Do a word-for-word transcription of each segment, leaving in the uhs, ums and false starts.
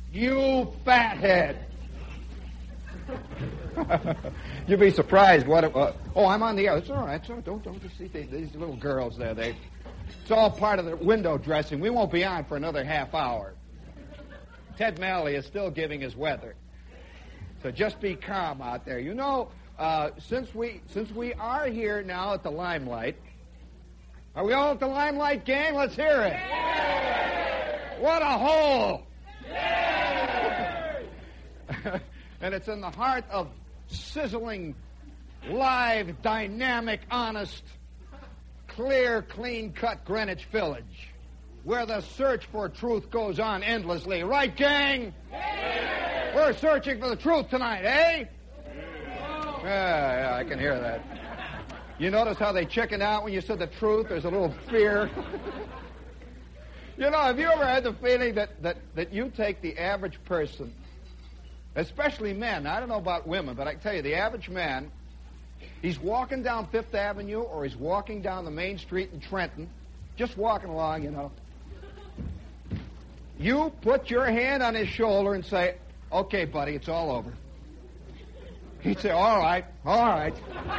You fathead. You'd be surprised what it was. Oh, I'm on the air. It's all right. So don't, don't just see these little girls there. They, it's all part of the window dressing. We won't be on for another half hour. Ted Malley is still giving his weather. So just be calm out there. You know, uh, since we since we are here now at the Limelight, are we all at the Limelight, gang? Let's hear it. Yay! What a hole! And it's in the heart of sizzling, live, dynamic, honest, clear, clean-cut Greenwich Village, where the search for truth goes on endlessly. Right, gang? Yeah. We're searching for the truth tonight, eh? Yeah, yeah, I can hear that. You notice how they chickened out when you said the truth? There's a little fear. You know, have you ever had the feeling that, that, that you take the average person, especially men, I don't know about women, but I can tell you, the average man, he's walking down Fifth Avenue or he's walking down the main street in Trenton, just walking along, you know. You put your hand on his shoulder and say, okay, buddy, it's all over. He'd say, all right, all right.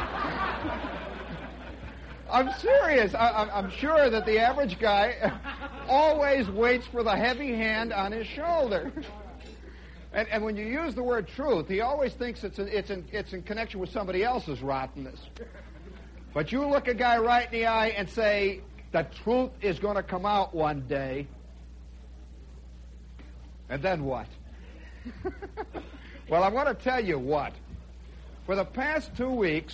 I'm serious. I, I'm sure that the average guy always waits for the heavy hand on his shoulder. And, and when you use the word truth, he always thinks it's, a, it's, in, it's in connection with somebody else's rottenness. But you look a guy right in the eye and say, the truth is going to come out one day. And then what? Well, I want to tell you what. For the past two weeks,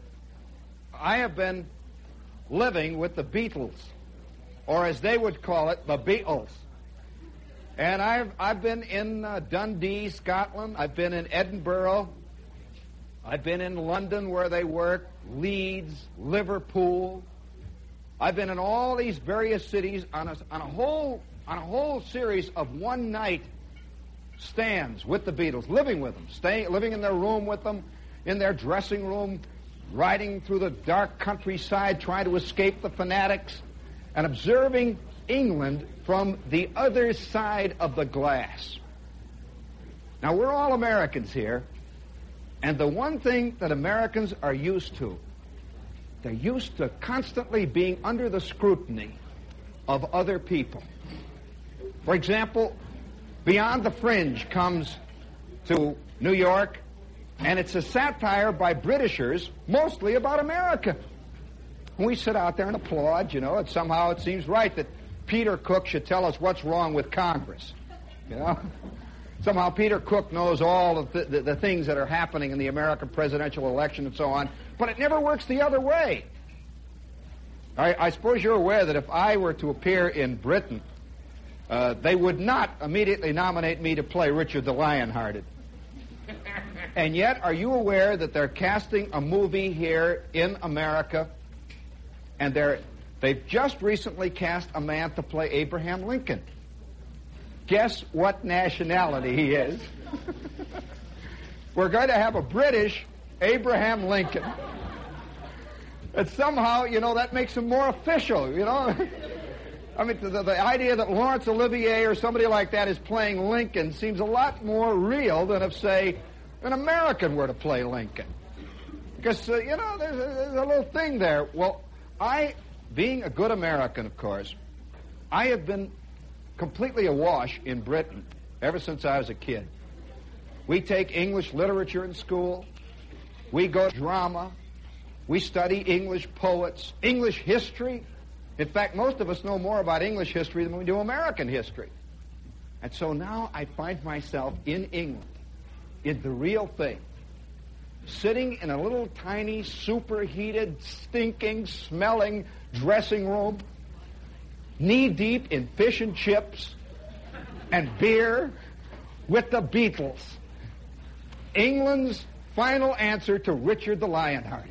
I have been living with the Beatles, or as they would call it, the Beatles. And I've I've been in uh, Dundee, Scotland. I've been in Edinburgh. I've been in London where they work, Leeds, Liverpool. I've been in all these various cities on a on a whole on a whole series of one night stands with the Beatles, living with them, staying living in their room with them, in their dressing room, riding through the dark countryside, trying to escape the fanatics, and observing England from the other side of the glass. Now, we're all Americans here, and the one thing that Americans are used to, they're used to constantly being under the scrutiny of other people. For example, Beyond the Fringe comes to New York, and it's a satire by Britishers, mostly about America. We sit out there and applaud, you know, and somehow it seems right that Peter Cook should tell us what's wrong with Congress, you know. Somehow Peter Cook knows all of the, the, the things that are happening in the American presidential election and so on, but it never works the other way. I, I suppose you're aware that if I were to appear in Britain, uh, they would not immediately nominate me to play Richard the Lionhearted. And yet, are you aware that they're casting a movie here in America, and they're They've just recently cast a man to play Abraham Lincoln. Guess what nationality he is? We're going to have a British Abraham Lincoln. And somehow, you know, that makes him more official, you know. I mean, the, the idea that Laurence Olivier or somebody like that is playing Lincoln seems a lot more real than if, say, an American were to play Lincoln. Because, uh, you know, there's a, there's a little thing there. Well, I... Being a good American, of course, I have been completely awash in Britain ever since I was a kid. We take English literature in school. We go to drama. We study English poets, English history. In fact, most of us know more about English history than we do American history. And so now I find myself in England, in the real thing, sitting in a little tiny, superheated, stinking, smelling dressing room, knee-deep in fish and chips and beer with the Beatles. England's final answer to Richard the Lionhearted.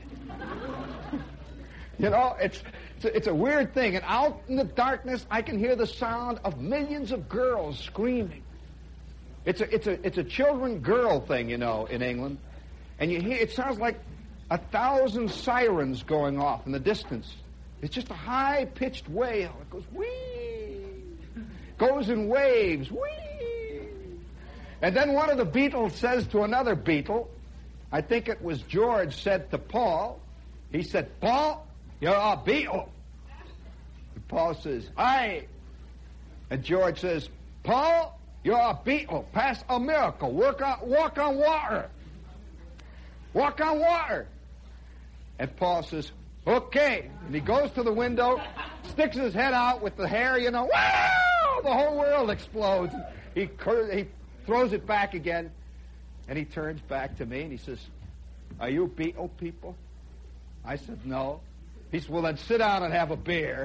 You know, it's, it's, a, it's a weird thing. And out in the darkness, I can hear the sound of millions of girls screaming. It's a, it's a, it's a children-girl thing, you know, in England. And you hear, it sounds like a thousand sirens going off in the distance. It's just a high-pitched wail. It goes, wee, goes in waves, wee. And then one of the Beatles says to another Beatle, I think it was George said to Paul, he said, Paul, you're a Beatle. And Paul says, aye. And George says, Paul, you're a Beatle. Pass a miracle. Work on, walk on water. Walk on water. And Paul says, okay. And he goes to the window, sticks his head out with the hair, you know, wow! The whole world explodes. He, he throws it back again, and he turns back to me, and he says, are you Beatle people? I said, no. He said, well, then sit down and have a beer.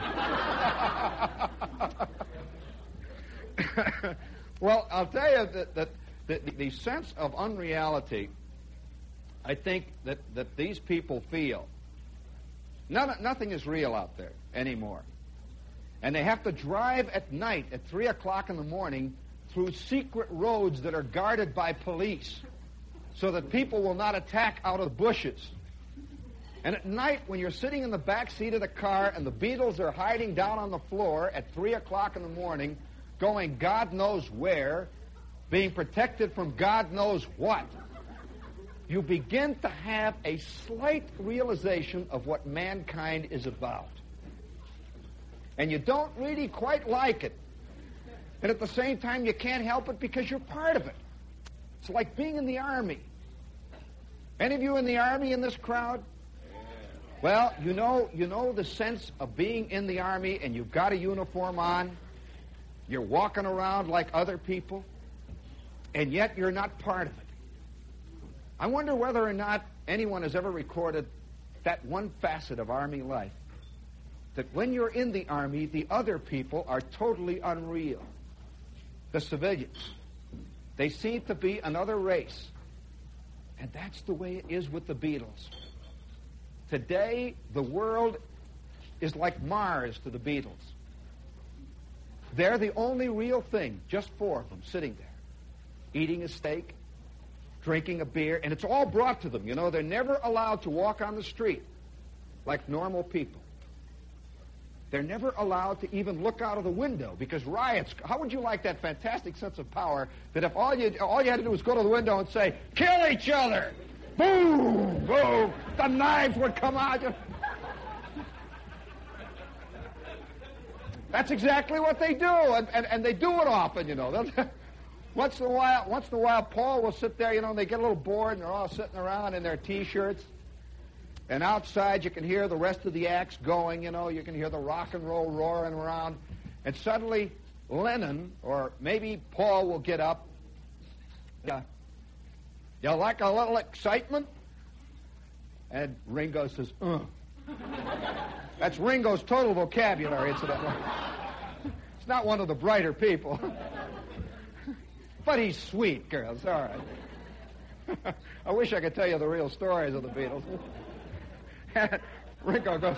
Well, I'll tell you that, that, that the sense of unreality, I think that, that these people feel, none, nothing is real out there anymore. And they have to drive at night at three o'clock in the morning through secret roads that are guarded by police so that people will not attack out of the bushes. And at night, when you're sitting in the back seat of the car and the Beatles are hiding down on the floor at three o'clock in the morning, going God knows where, being protected from God knows what, you begin to have a slight realization of what mankind is about. And you don't really quite like it. And at the same time, you can't help it because you're part of it. It's like being in the Army. Any of you in the Army in this crowd? Well, you know, you know the sense of being in the Army and you've got a uniform on. You're walking around like other people, and yet you're not part of it. I wonder whether or not anyone has ever recorded that one facet of Army life, that when you're in the Army, the other people are totally unreal. The civilians. They seem to be another race. And that's the way it is with the Beatles. Today, the world is like Mars to the Beatles. They're the only real thing, just four of them sitting there, eating a steak, drinking a beer, and it's all brought to them. You know, they're never allowed to walk on the street like normal people. They're never allowed to even look out of the window because riots. How would you like that fantastic sense of power that if all you all you had to do was go to the window and say, kill each other, boom, boom, the knives would come out. That's exactly what they do, and, and, and they do it often, you know. Once in a while, once in a while, Paul will sit there, you know, and they get a little bored, and they're all sitting around in their T-shirts. And outside, you can hear the rest of the acts going, you know. You can hear the rock and roll roaring around. And suddenly, Lennon, or maybe Paul, will get up. Yeah. You like a little excitement? And Ringo says, uh. That's Ringo's total vocabulary, incidentally. It's not one of the brighter people. But he's sweet, girls. All right. I wish I could tell you the real stories of the Beatles. Ringo goes,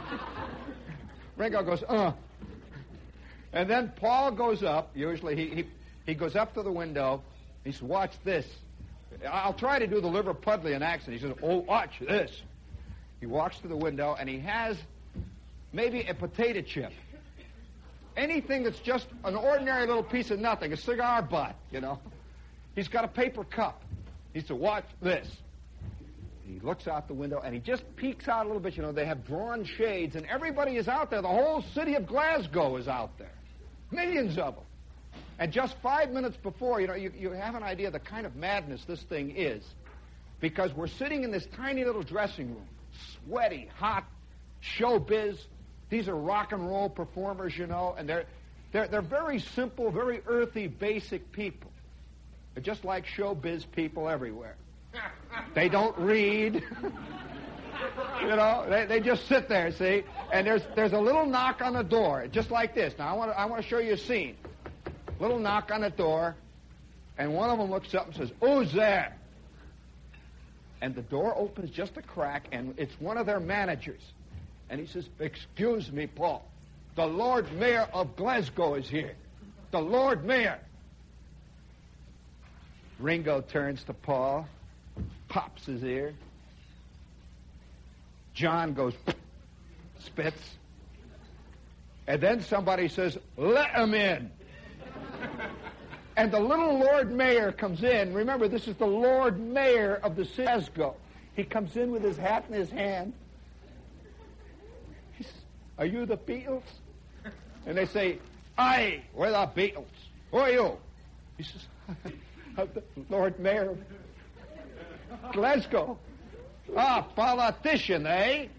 Ringo goes, uh. And then Paul goes up. Usually he, he, he goes up to the window. He says, watch this. I'll try to do the Liverpudlian accent. He says, oh, watch this. He walks to the window, and he has maybe a potato chip. Anything that's just an ordinary little piece of nothing, a cigar butt, you know. He's got a paper cup. He said, watch this. He looks out the window, and he just peeks out a little bit. You know, they have drawn shades, and everybody is out there. The whole city of Glasgow is out there. Millions of them. And just five minutes before, you know, you, you have an idea of the kind of madness this thing is, because we're sitting in this tiny little dressing room, sweaty, hot, showbiz. These are rock and roll performers, you know, and they're, they're, they're very simple, very earthy, basic people. They're just like showbiz people everywhere. They don't read. You know, they, they just sit there, see? And there's there's a little knock on the door, just like this. Now, I want to I want to show you a scene. Little knock on the door, and one of them looks up and says, who's there? And the door opens just a crack, and it's one of their managers. And he says, excuse me, Paul, the Lord Mayor of Glasgow is here. The Lord Mayor. Ringo turns to Paul, pops his ear. John goes, spits. And then somebody says, let him in. And the little Lord Mayor comes in. Remember, this is the Lord Mayor of the city of Glasgow. He comes in with his hat in his hand. He says, "Are you the Beatles?" And they say, "Aye, we're the Beatles. Who are you?" He says, "I'm the Lord Mayor of Glasgow." "Ah, politician, eh?"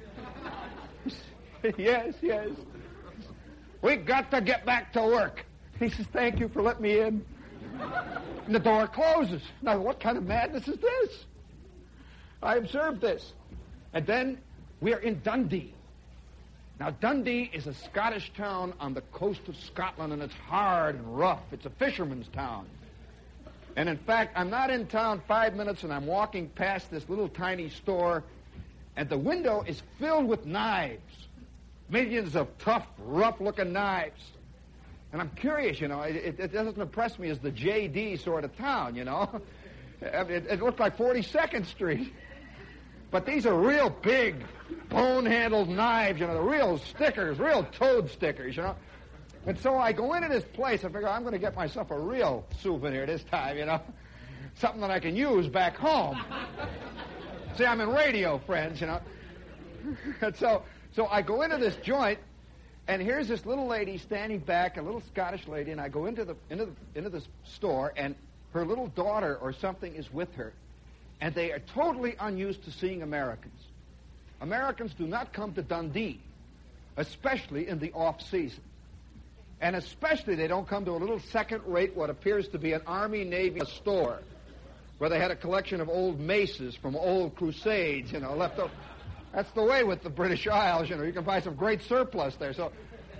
"Yes, yes. We got to get back to work." He says, "Thank you for letting me in." And the door closes. Now, what kind of madness is this? I observed this. And then we are in Dundee. Now, Dundee is a Scottish town on the coast of Scotland, and it's hard and rough. It's a fisherman's town. And in fact, I'm not in town five minutes, and I'm walking past this little tiny store, and the window is filled with knives. Millions of tough, rough-looking knives. And I'm curious, you know, it, it doesn't impress me as the J D sort of town, you know. It, it looked like forty-second Street. But these are real big, bone-handled knives, you know, the real stickers, real toad stickers, you know. And so I go into this place, I figure I'm going to get myself a real souvenir this time, you know. Something that I can use back home. See, I'm in radio, friends, you know. And so, so I go into this joint, and here's this little lady standing back, a little Scottish lady, and I go into the into the, into the store, and her little daughter or something is with her, and they are totally unused to seeing Americans. Americans do not come to Dundee, especially in the off-season. And especially they don't come to a little second-rate, what appears to be an Army, Navy store, where they had a collection of old maces from old crusades, you know, left over. That's the way with the British Isles, you know. You can find some great surplus there. So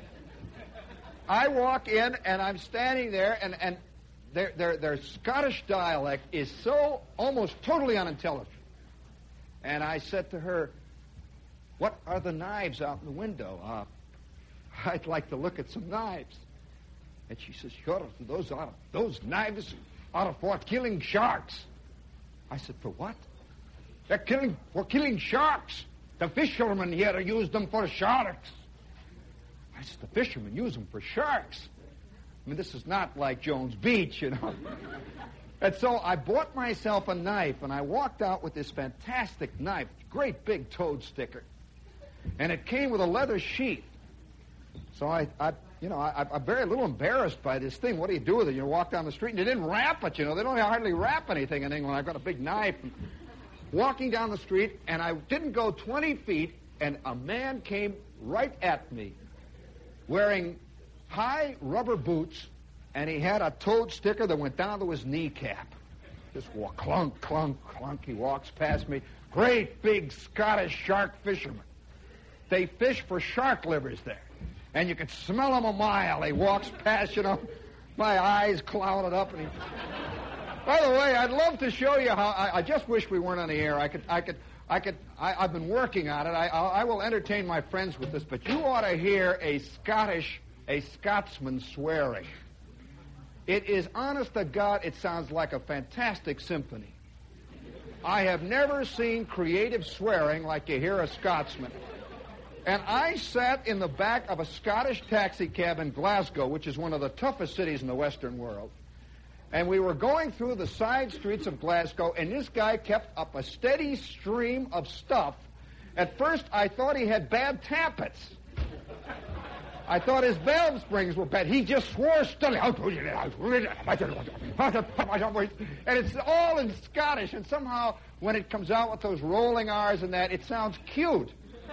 I walk in, and I'm standing there, and, and their, their, their Scottish dialect is so almost totally unintelligible. And I said to her, "What are the knives out in the window? Uh, I'd like to look at some knives." And she says, "Sure, those are those knives are for killing sharks." I said, "For what?" "They're killing for killing sharks. The fishermen here use them for sharks." I said, "The fishermen use them for sharks?" I mean, this is not like Jones Beach, you know. And so I bought myself a knife, and I walked out with this fantastic knife, great big toad sticker. And it came with a leather sheath. So I, I you know, I, I'm very a little embarrassed by this thing. What do you do with it? You walk down the street, and they didn't wrap it, you know. They don't hardly wrap anything in England. I've got a big knife. And walking down the street, and I didn't go twenty feet, and a man came right at me wearing high rubber boots, and he had a toad sticker that went down to his kneecap. Just walk, clunk, clunk, clunk. He walks past me. Great big Scottish shark fisherman. They fish for shark livers there, and you could smell him a mile. He walks past, you know, my eyes clouded up, and he... By the way, I'd love to show you how. I, I just wish we weren't on the air. I could, I could, I could. I, I've been working on it. I, I, I will entertain my friends with this, but you ought to hear a Scottish, a Scotsman swearing. It is, honest to God, it sounds like a fantastic symphony. I have never seen creative swearing like you hear a Scotsman. And I sat in the back of a Scottish taxi cab in Glasgow, which is one of the toughest cities in the Western world. And we were going through the side streets of Glasgow, and this guy kept up a steady stream of stuff. At first, I thought he had bad tappets. I thought his valve springs were bad. He just swore steadily. And it's all in Scottish, and somehow, when it comes out with those rolling R's and that, it sounds cute.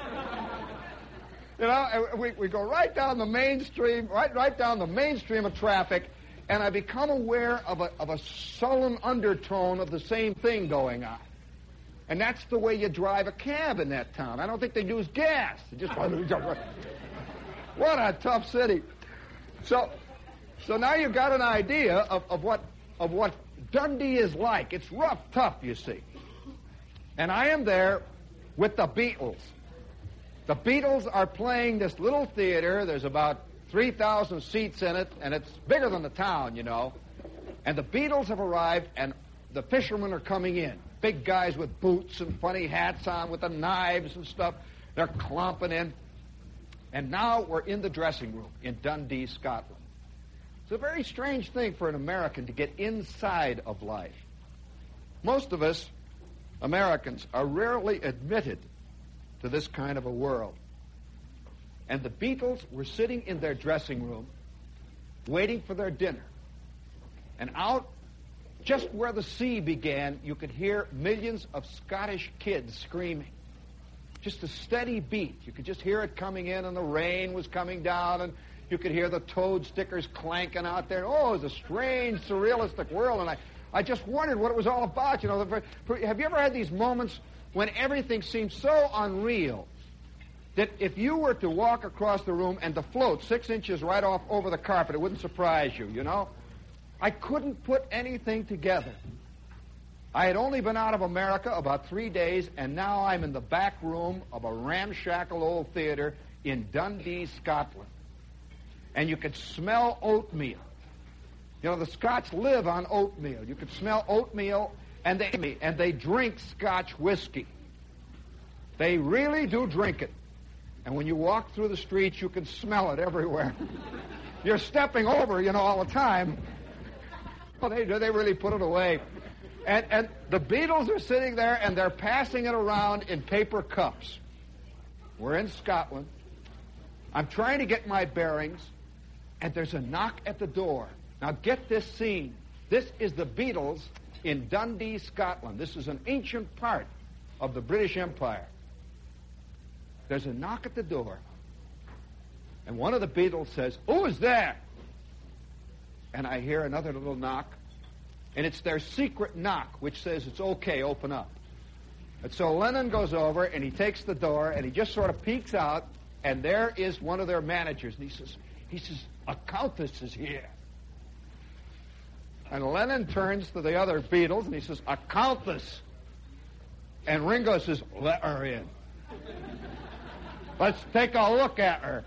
You know, we, we go right down the mainstream, right, right down the mainstream of traffic, and I become aware of a, of a sullen undertone of the same thing going on. And that's the way you drive a cab in that town. I don't think they use gas. They just what a tough city. So, so now you've got an idea of, of what of what Dundee is like. It's rough, tough, you see. And I am there with the Beatles. The Beatles are playing this little theater. There's about three thousand seats in it, and it's bigger than the town, you know. And the Beatles have arrived, and the fishermen are coming in. Big guys with boots and funny hats on with the knives and stuff. They're clomping in. And now we're in the dressing room in Dundee, Scotland. It's a very strange thing for an American to get inside of life. Most of us Americans are rarely admitted to this kind of a world. And the Beatles were sitting in their dressing room waiting for their dinner. And out just where the sea began, you could hear millions of Scottish kids screaming. Just a steady beat. You could just hear it coming in, and the rain was coming down, and you could hear the toad stickers clanking out there. Oh, it was a strange, surrealistic world, and I, I just wondered what it was all about. You know, the, have you ever had these moments when everything seemed so unreal that if you were to walk across the room and to float six inches right off over the carpet, it wouldn't surprise you, you know? I couldn't put anything together. I had only been out of America about three days, and now I'm in the back room of a ramshackle old theater in Dundee, Scotland. And you could smell oatmeal. You know, the Scots live on oatmeal. You could smell oatmeal, and they, and they drink Scotch whiskey. They really do drink it. And when you walk through the streets, you can smell it everywhere. You're stepping over, you know, all the time. Well, they do. They really put it away. And, and the Beatles are sitting there, and they're passing it around in paper cups. We're in Scotland. I'm trying to get my bearings, and there's a knock at the door. Now, get this scene. This is the Beatles in Dundee, Scotland. This is an ancient part of the British Empire. There's a knock at the door, and one of the Beatles says, "Who is there?" And I hear another little knock, and it's their secret knock, which says, "It's okay, open up." And so Lennon goes over, and he takes the door, and he just sort of peeks out, and there is one of their managers, and he says, he says, "A countess is here." And Lennon turns to the other Beatles, and he says, "A countess." And Ringo says, "Let her in. Let's take a look at her."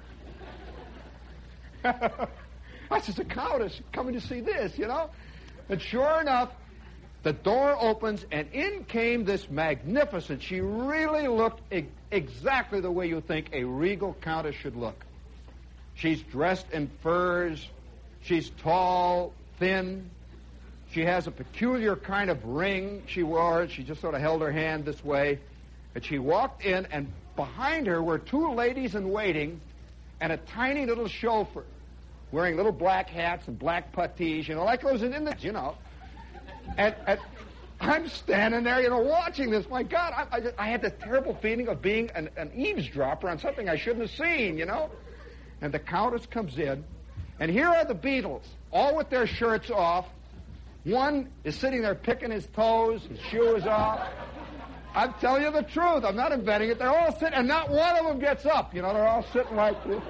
I says, "A countess coming to see this, you know?" And sure enough, the door opens, and in came this magnificent, she really looked e- exactly the way you think a regal countess should look. She's dressed in furs. She's tall, thin. She has a peculiar kind of ring she wore. She just sort of held her hand this way. And she walked in, and behind her were two ladies in waiting and a tiny little chauffeur wearing little black hats and black puttees, you know, like those in the, you know. And, and I'm standing there, you know, watching this. My God, I, I, just, I had this terrible feeling of being an, an eavesdropper on something I shouldn't have seen, you know. And the Countess comes in, and here are the Beatles, all with their shirts off. One is sitting there picking his toes, his shoes off. I'm telling you the truth. I'm not inventing it. They're all sitting, and not one of them gets up. You know, they're all sitting like this.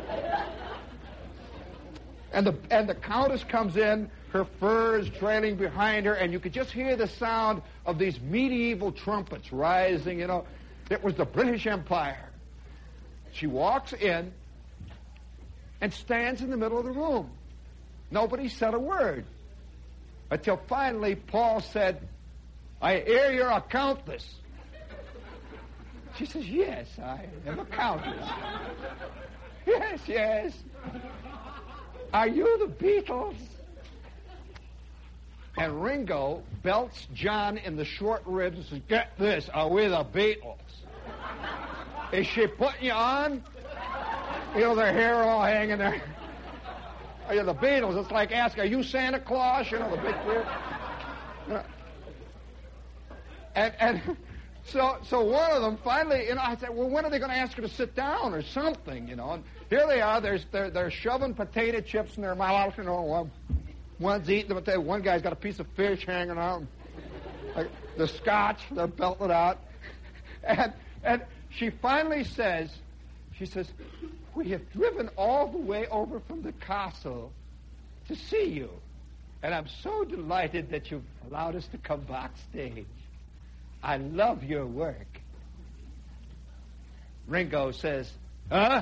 And the and the Countess comes in, her furs trailing behind her, and you could just hear the sound of these medieval trumpets rising, you know. It was the British Empire. She walks in and stands in the middle of the room. Nobody said a word. Until finally Paul said, "I hear you're a countess." She says, "Yes, I am a countess." "Yes, yes. Are you the Beatles?" And Ringo belts John in the short ribs and says, "Get this, are we the Beatles? Is she putting you on?" You know, their hair all hanging there. Are you the Beatles? It's like asking, "Are you Santa Claus?" You know, the big beard. You know. And, and so so one of them finally, you know, I said, "Well, when are they going to ask her to sit down or something?" You know, and here they are. There's, they're, they're shoving potato chips in their mouth. You know, one, one's eating them. One guy's got a piece of fish hanging out. Like the scotch, they're belting out. And, and she finally says, she says, "We have driven all the way over from the castle to see you. And I'm so delighted that you've allowed us to come backstage. I love your work." Ringo says, "Huh?"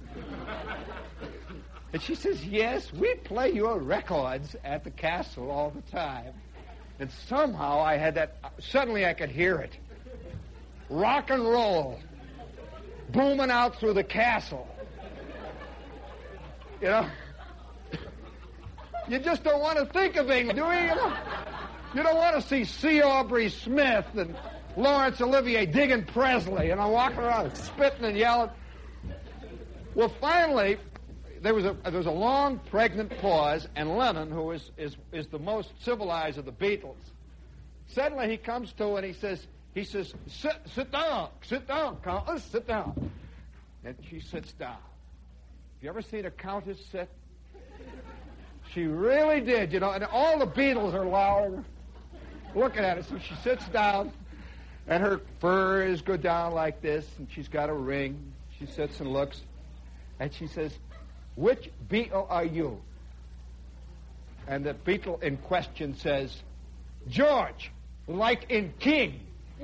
And she says, "Yes, we play your records at the castle all the time." And somehow I had that, suddenly I could hear it. Rock and roll booming out through the castle. You know? You just don't want to think of England, do you? You don't, you don't want to see C. Aubrey Smith and Laurence Olivier digging Presley, and I'm walking around spitting and yelling. Well, finally, there was a there was a long, pregnant pause, and Lennon, who is is is the most civilized of the Beatles, suddenly he comes to and he says he says sit sit down, sit down, Countess, sit down, and she sits down. Have you ever seen a Countess sit? She really did, you know, and all the Beatles are loud, looking at her. So she sits down, and her furs go down like this, and she's got a ring. She sits and looks, and she says, "Which Beatle are you?" And the Beatle in question says, "George, like in King."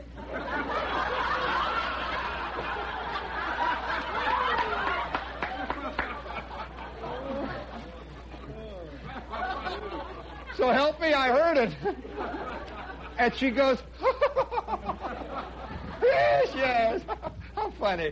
So help me, I heard it. And she goes, "Yes, yes." How funny.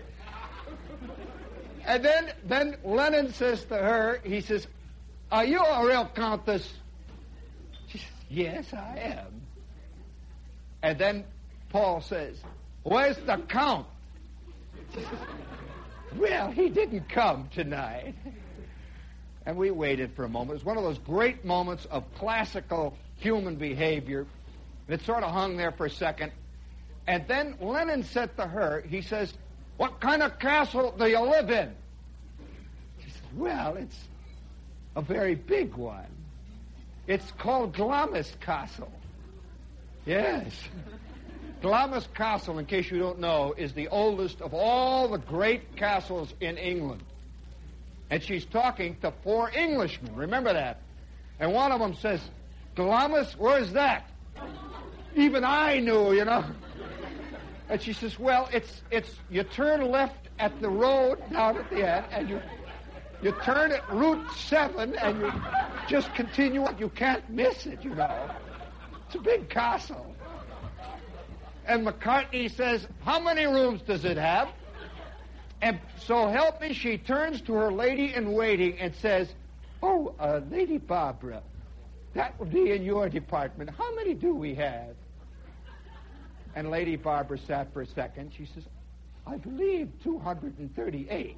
And then, then Lennon says to her, he says, "Are you a real Countess?" She says, "Yes, I am." And then Paul says, "Where's the Count?" She says, "Well, he didn't come tonight." And we waited for a moment. It was one of those great moments of classical human behavior. And it sort of hung there for a second. And then Lennon said to her, he says, "What kind of castle do you live in?" She says, "Well, it's a very big one. It's called Glamis Castle." Yes. Glamis Castle, in case you don't know, is the oldest of all the great castles in England. And she's talking to four Englishmen. Remember that. And one of them says, "Glamis, where's that?" Even I knew, you know. And she says, "Well, it's it's you turn left at the road down at the end, and you you turn at Route seven, and you just continue on. You can't miss it, you know. It's a big castle." And McCartney says, "How many rooms does it have?" And so help me, she turns to her lady-in-waiting and says, "Oh, uh, Lady Barbara, that would be in your department. How many do we have?" And Lady Barbara sat for a second. She says, "I believe two hundred thirty-eight.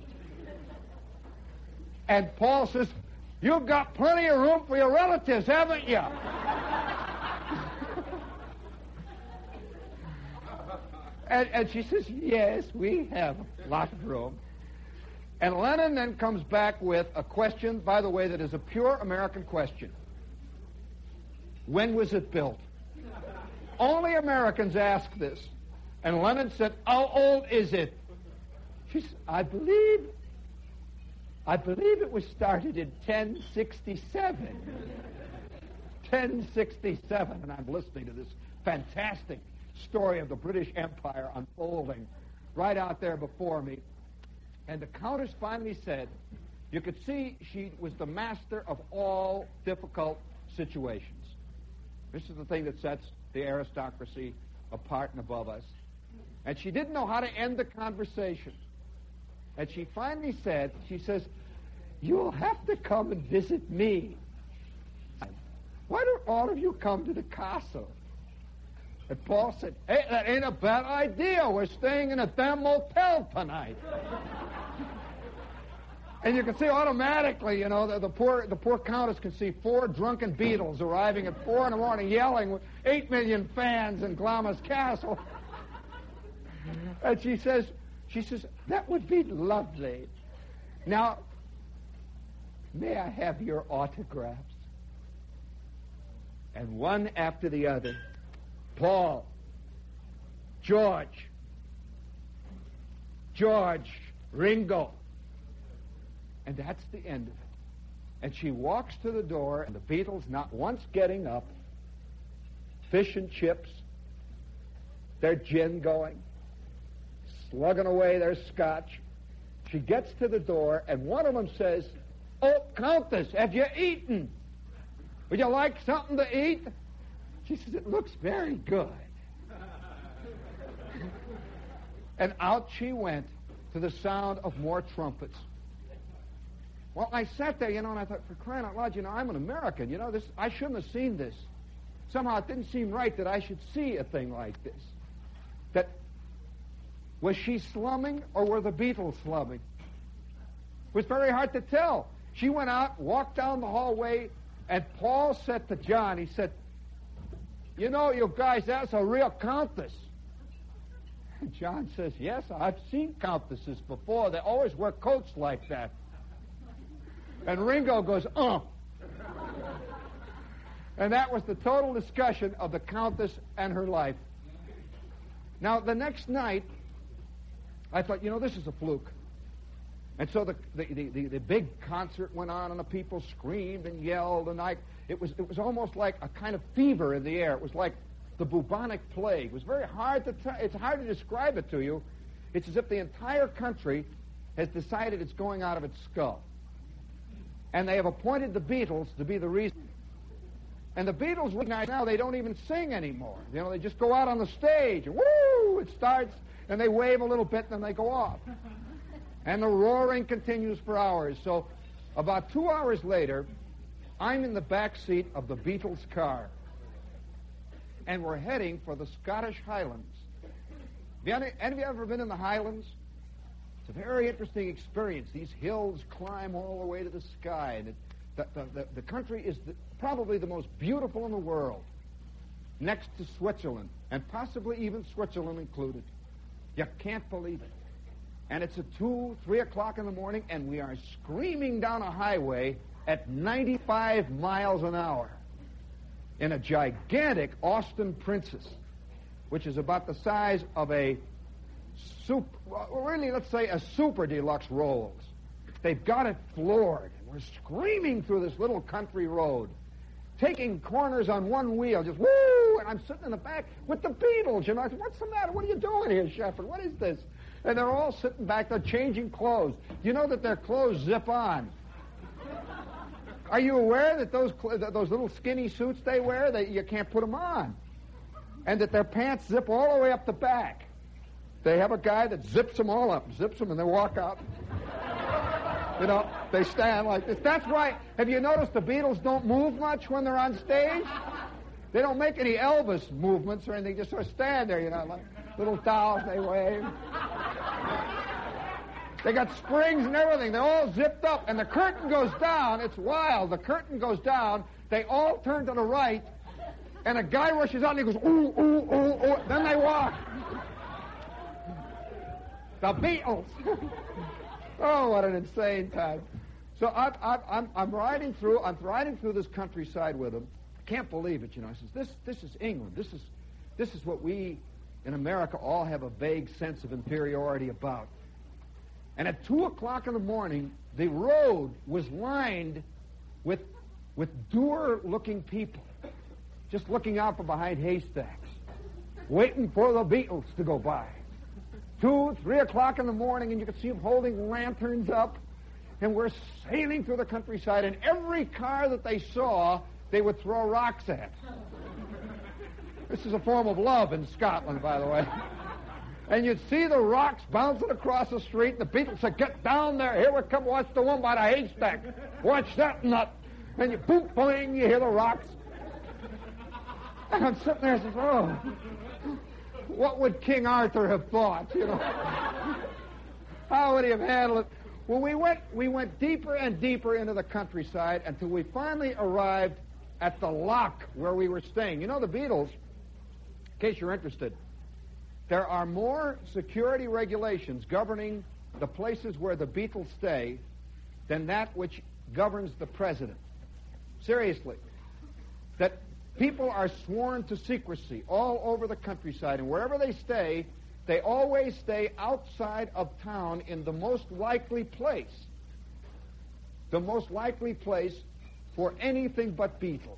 And Paul says, "You've got plenty of room for your relatives, haven't you?" And, and she says, "Yes, we have a lot of room." And Lennon then comes back with a question, by the way, that is a pure American question. When was it built? Only Americans ask this. And Lennon said, "How old is it?" She said, I believe, I believe it was started in ten sixty-seven. ten sixty-seven, and I'm listening to this fantastic story of the British Empire unfolding right out there before me. And the Countess finally said, you could see she was the master of all difficult situations. This is the thing that sets the aristocracy apart and above us. And she didn't know how to end the conversation. And she finally said, she says, "You'll have to come and visit me. Why don't all of you come to the castle?" And Paul said, "Hey, that ain't a bad idea. We're staying in a damn motel tonight." And you can see automatically, you know, the, the poor the poor Countess can see four drunken Beatles arriving at four in the morning yelling with eight million fans in Glamis Castle. And she says, she says, "That would be lovely. Now, may I have your autographs?" And one after the other, Paul, George, George, Ringo. And that's the end of it. And she walks to the door, and the Beatles, not once getting up, fish and chips, their gin going, slugging away their scotch. She gets to the door, and one of them says, "Oh, Countess, have you eaten? Would you like something to eat?" She says, "It looks very good." And out she went to the sound of more trumpets. Well, I sat there, you know, and I thought, for crying out loud, you know, I'm an American. You know, this I shouldn't have seen this. Somehow it didn't seem right that I should see a thing like this. That, was she slumming or were the Beatles slumming? It was very hard to tell. She went out, walked down the hallway, and Paul said to John, he said, you know, you guys, that's a real countess. And John says, yes, I've seen countesses before. They always wear coats like that. And Ringo goes, uh. And that was the total discussion of the Countess and her life. Now, the next night, I thought, you know, this is a fluke. And so the the, the, the, the big concert went on, and the people screamed and yelled, and I, it was it was almost like a kind of fever in the air. It was like the bubonic plague. It was very hard to t- it's hard to describe it to you. It's as if the entire country has decided it's going out of its skull. And they have appointed the Beatles to be the reason. And the Beatles, now, they don't even sing anymore. You know, they just go out on the stage, and woo, it starts, and they wave a little bit, and then they go off. And the roaring continues for hours. So about two hours later, I'm in the back seat of the Beatles' car, and we're heading for the Scottish Highlands. Have any, any of you ever been in the Highlands? It's a very interesting experience. These hills climb all the way to the sky, and it, the, the, the, the country is the, probably the most beautiful in the world, next to Switzerland, and possibly even Switzerland included. You can't believe it. And it's at two, three o'clock in the morning, and we are screaming down a highway at ninety-five miles an hour in a gigantic Austin Princess, which is about the size of a super, well, really, let's say a super deluxe Rolls. They've got it floored, and we're screaming through this little country road, taking corners on one wheel, just woo, and I'm sitting in the back with the Beatles, you know. I said, what's the matter? What are you doing here, Shepard? What is this? And they're all sitting back there changing clothes. You know that their clothes zip on. Are you aware that those that those little skinny suits they wear, that you can't put them on? And that their pants zip all the way up the back. They have a guy that zips them all up, zips them, and they walk out. You know, they stand like this. That's why, have you noticed the Beatles don't move much when they're on stage? They don't make any Elvis movements or anything, just sort of stand there, you know, like little towels, they wave. They got springs and everything. They're all zipped up, and the curtain goes down. It's wild. The curtain goes down. They all turn to the right, and a guy rushes out, and he goes, ooh, ooh, ooh, ooh. Then they walk. The Beatles. Oh, what an insane time. So I'm, I'm, I'm riding through, I'm riding through this countryside with them. I can't believe it, you know. I says, this, this is England. This is, this is what we in America all have a vague sense of inferiority about. And at two o'clock in the morning, the road was lined with, with dour-looking people, just looking out from behind haystacks, waiting for the Beatles to go by. Two, three o'clock in the morning, and you could see them holding lanterns up, and we're sailing through the countryside, and every car that they saw, they would throw rocks at. This is a form of love in Scotland, by the way. And you'd see the rocks bouncing across the street, and the Beatles said, get down there, here we come, watch the one by the haystack. Watch that nut. And you boom, boing, you hear the rocks. And I'm sitting there and says, oh, what would King Arthur have thought, you know? How would he have handled it? Well, we went, we went deeper and deeper into the countryside until we finally arrived at the lock where we were staying. You know, the Beatles, in case you're interested, there are more security regulations governing the places where the Beatles stay than that which governs the president. Seriously. That people are sworn to secrecy all over the countryside, and wherever they stay, they always stay outside of town in the most likely place. The most likely place for anything but Beatles.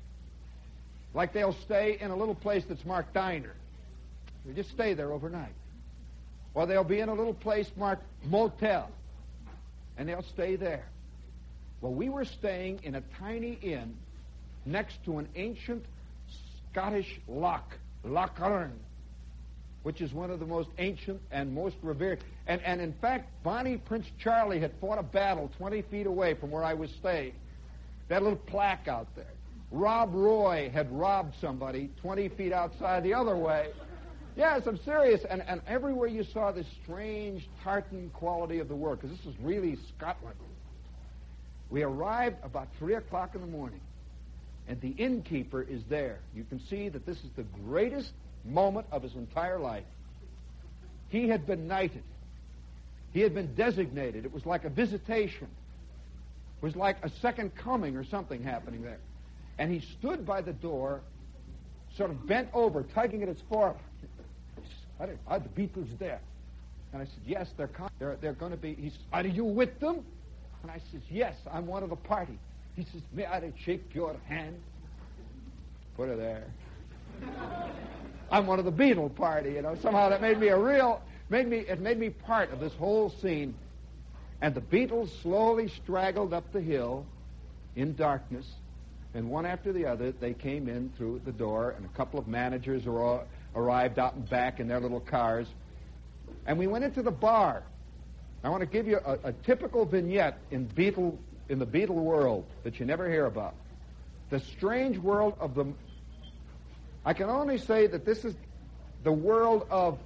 Like they'll stay in a little place that's marked diner. They just stay there overnight. Or they'll be in a little place marked motel, and they'll stay there. Well, we were staying in a tiny inn next to an ancient Scottish loch, Loch Earn. which is one of the most ancient and most revered. And, and in fact, Bonnie Prince Charlie had fought a battle twenty feet away from where I was staying. That little plaque out there. Rob Roy had robbed somebody twenty feet outside the other way. Yes, I'm serious. And, and everywhere you saw this strange tartan quality of the work, because this is really Scotland. We arrived about three o'clock in the morning, and the innkeeper is there. You can see that this is the greatest moment of his entire life. He had been knighted. He had been designated. It was like a visitation. It was like a second coming or something happening there. And he stood by the door, sort of bent over, tugging at his forelock. Are, are the Beatles there? And I said, yes, they're coming. They're, they're going to be. He said, are you with them? And I said, yes, I'm one of the party. He says, may I shake your hand? Put her there. I'm one of the Beatle party, you know. Somehow that made me a real, made me, it made me part of this whole scene. And the Beatles slowly straggled up the hill in darkness, and one after the other, they came in through the door, and a couple of managers ar- arrived out and back in their little cars. And we went into the bar. I want to give you a, a typical vignette in Beatle, in the Beatle world that you never hear about. The strange world of the... I can only say that this is the world of...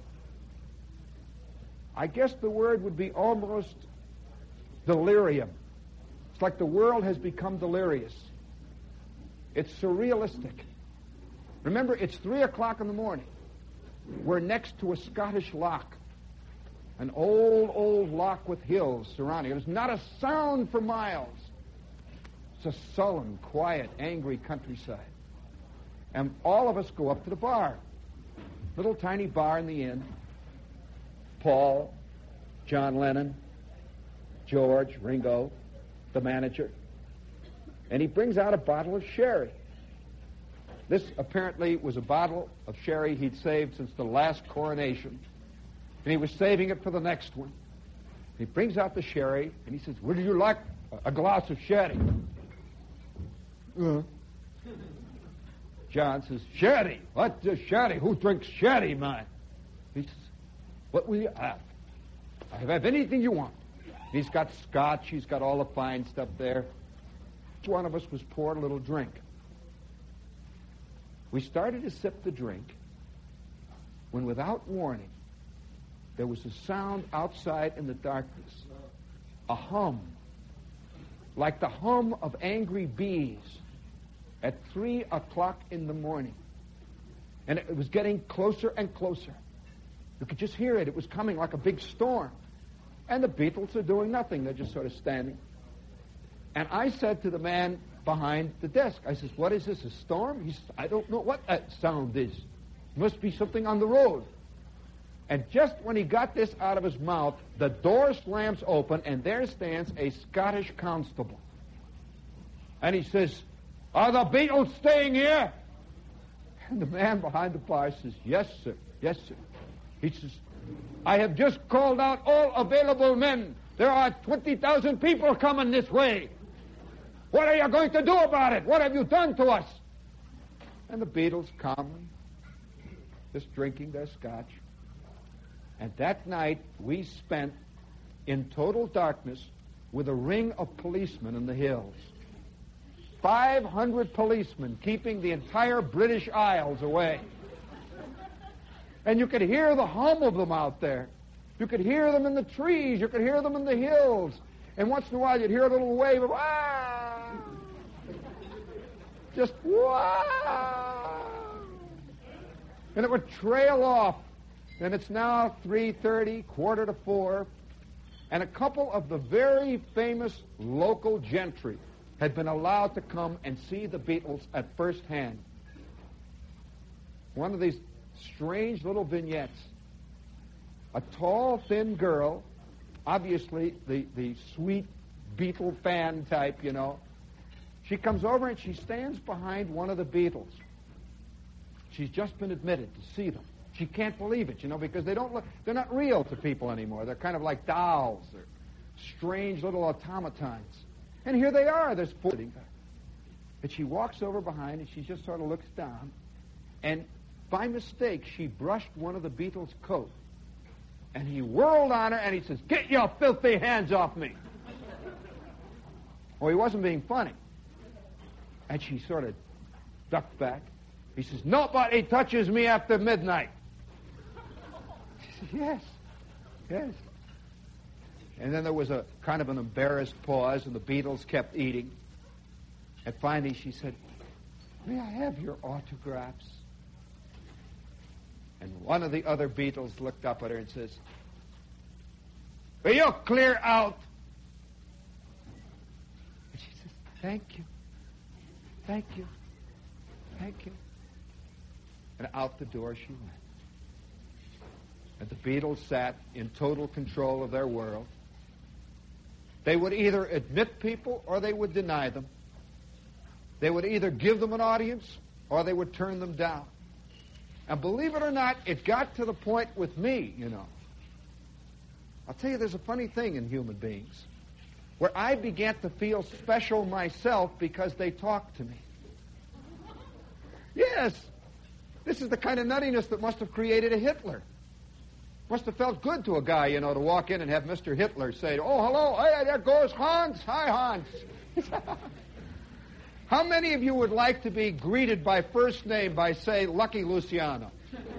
I guess the word would be almost delirium. It's like the world has become delirious. It's surrealistic. Remember, it's three o'clock in the morning. We're next to a Scottish loch. An old, old loch with hills surrounding it. There's not a sound for miles. It's a sullen, quiet, angry countryside. And all of us go up to the bar. Little tiny bar in the inn. Paul, John Lennon, George, Ringo, the manager. And he brings out a bottle of sherry. This apparently was a bottle of sherry he'd saved since the last coronation. And he was saving it for the next one. He brings out the sherry, and he says, would you like a glass of sherry? Uh. John says, sherry? What is sherry? Who drinks sherry, man? He says, what will you have? I have anything you want. He's got scotch. He's got all the fine stuff there. Each one of us was poured a little drink. We started to sip the drink when, without warning, there was a sound outside in the darkness, a hum, like the hum of angry bees at three o'clock in the morning. And it was getting closer and closer. You could just hear it. It was coming like a big storm. And the Beatles are doing nothing. They're just sort of standing. And I said to the man behind the desk, I says, what is this, a storm? He says, I don't know what that sound is. It must be something on the road. And just when he got this out of his mouth, the door slams open, and there stands a Scottish constable. And he says, are the Beatles staying here? And the man behind the bar says, yes, sir, yes, sir. He says, I have just called out all available men. There are twenty thousand people coming this way. What are you going to do about it? What have you done to us? And the Beatles calmly, just drinking their scotch. And that night, we spent in total darkness with a ring of policemen in the hills. five hundred policemen keeping the entire British Isles away. And you could hear the hum of them out there. You could hear them in the trees. You could hear them in the hills. And once in a while, you'd hear a little wave of, ah! Just, wow! And it would trail off. And it's now three thirty, quarter to four. And a couple of the very famous local gentry had been allowed to come and see the Beatles at first hand. One of these strange little vignettes. A tall, thin girl, obviously the, the sweet Beatle fan type, you know. She comes over and she stands behind one of the Beatles. She's just been admitted to see them. She can't believe it, you know, because they don't look, they're not real to people anymore. They're kind of like dolls. They're strange little automatons. And here they are. They're sporting her. And she walks over behind and she just sort of looks down. And by mistake, she brushed one of the Beatles' coat. And he whirled on her and he says, "Get your filthy hands off me." Well, he wasn't being funny. And she sort of ducked back. He says, "Nobody touches me after midnight." She said, "Yes, yes." And then there was a kind of an embarrassed pause, and the Beatles kept eating. And finally she said, "May I have your autographs?" And one of the other Beatles looked up at her and says, "Will you clear out?" And she says, "Thank you. Thank you. Thank you." And out the door she went. And the Beatles sat in total control of their world. They would either admit people or they would deny them. They would either give them an audience or they would turn them down. And believe it or not, it got to the point with me, you know. I'll tell you, there's a funny thing in human beings where I began to feel special myself because they talked to me. Yes, this is the kind of nuttiness that must have created a Hitler. Must have felt good to a guy, you know, to walk in and have Mister Hitler say, "Oh, hello, hey, there goes Hans. Hi, Hans." How many of you would like to be greeted by first name by, say, Lucky Luciano?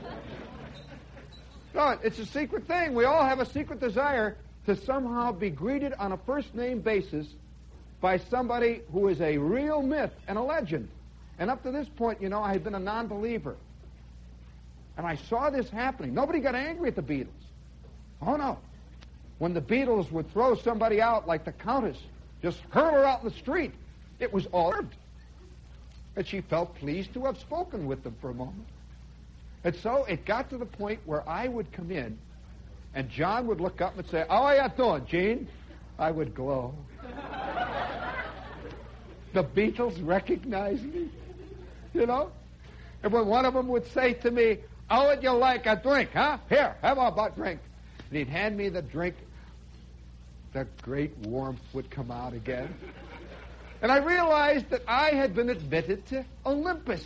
No, it's a secret thing. We all have a secret desire to somehow be greeted on a first name basis by somebody who is a real myth and a legend. And up to this point, you know, I had been a non-believer. And I saw this happening. Nobody got angry at the Beatles. Oh, no. When the Beatles would throw somebody out like the Countess, just hurl her out in the street, it was all herb. And she felt pleased to have spoken with them for a moment. And so it got to the point where I would come in, and John would look up and say, "How are you doing, Gene?" I would glow. The Beatles recognized me, you know? And when one of them would say to me, "How would you like a drink, huh? Here, have a drink." And he'd hand me the drink. The great warmth would come out again. And I realized that I had been admitted to Olympus.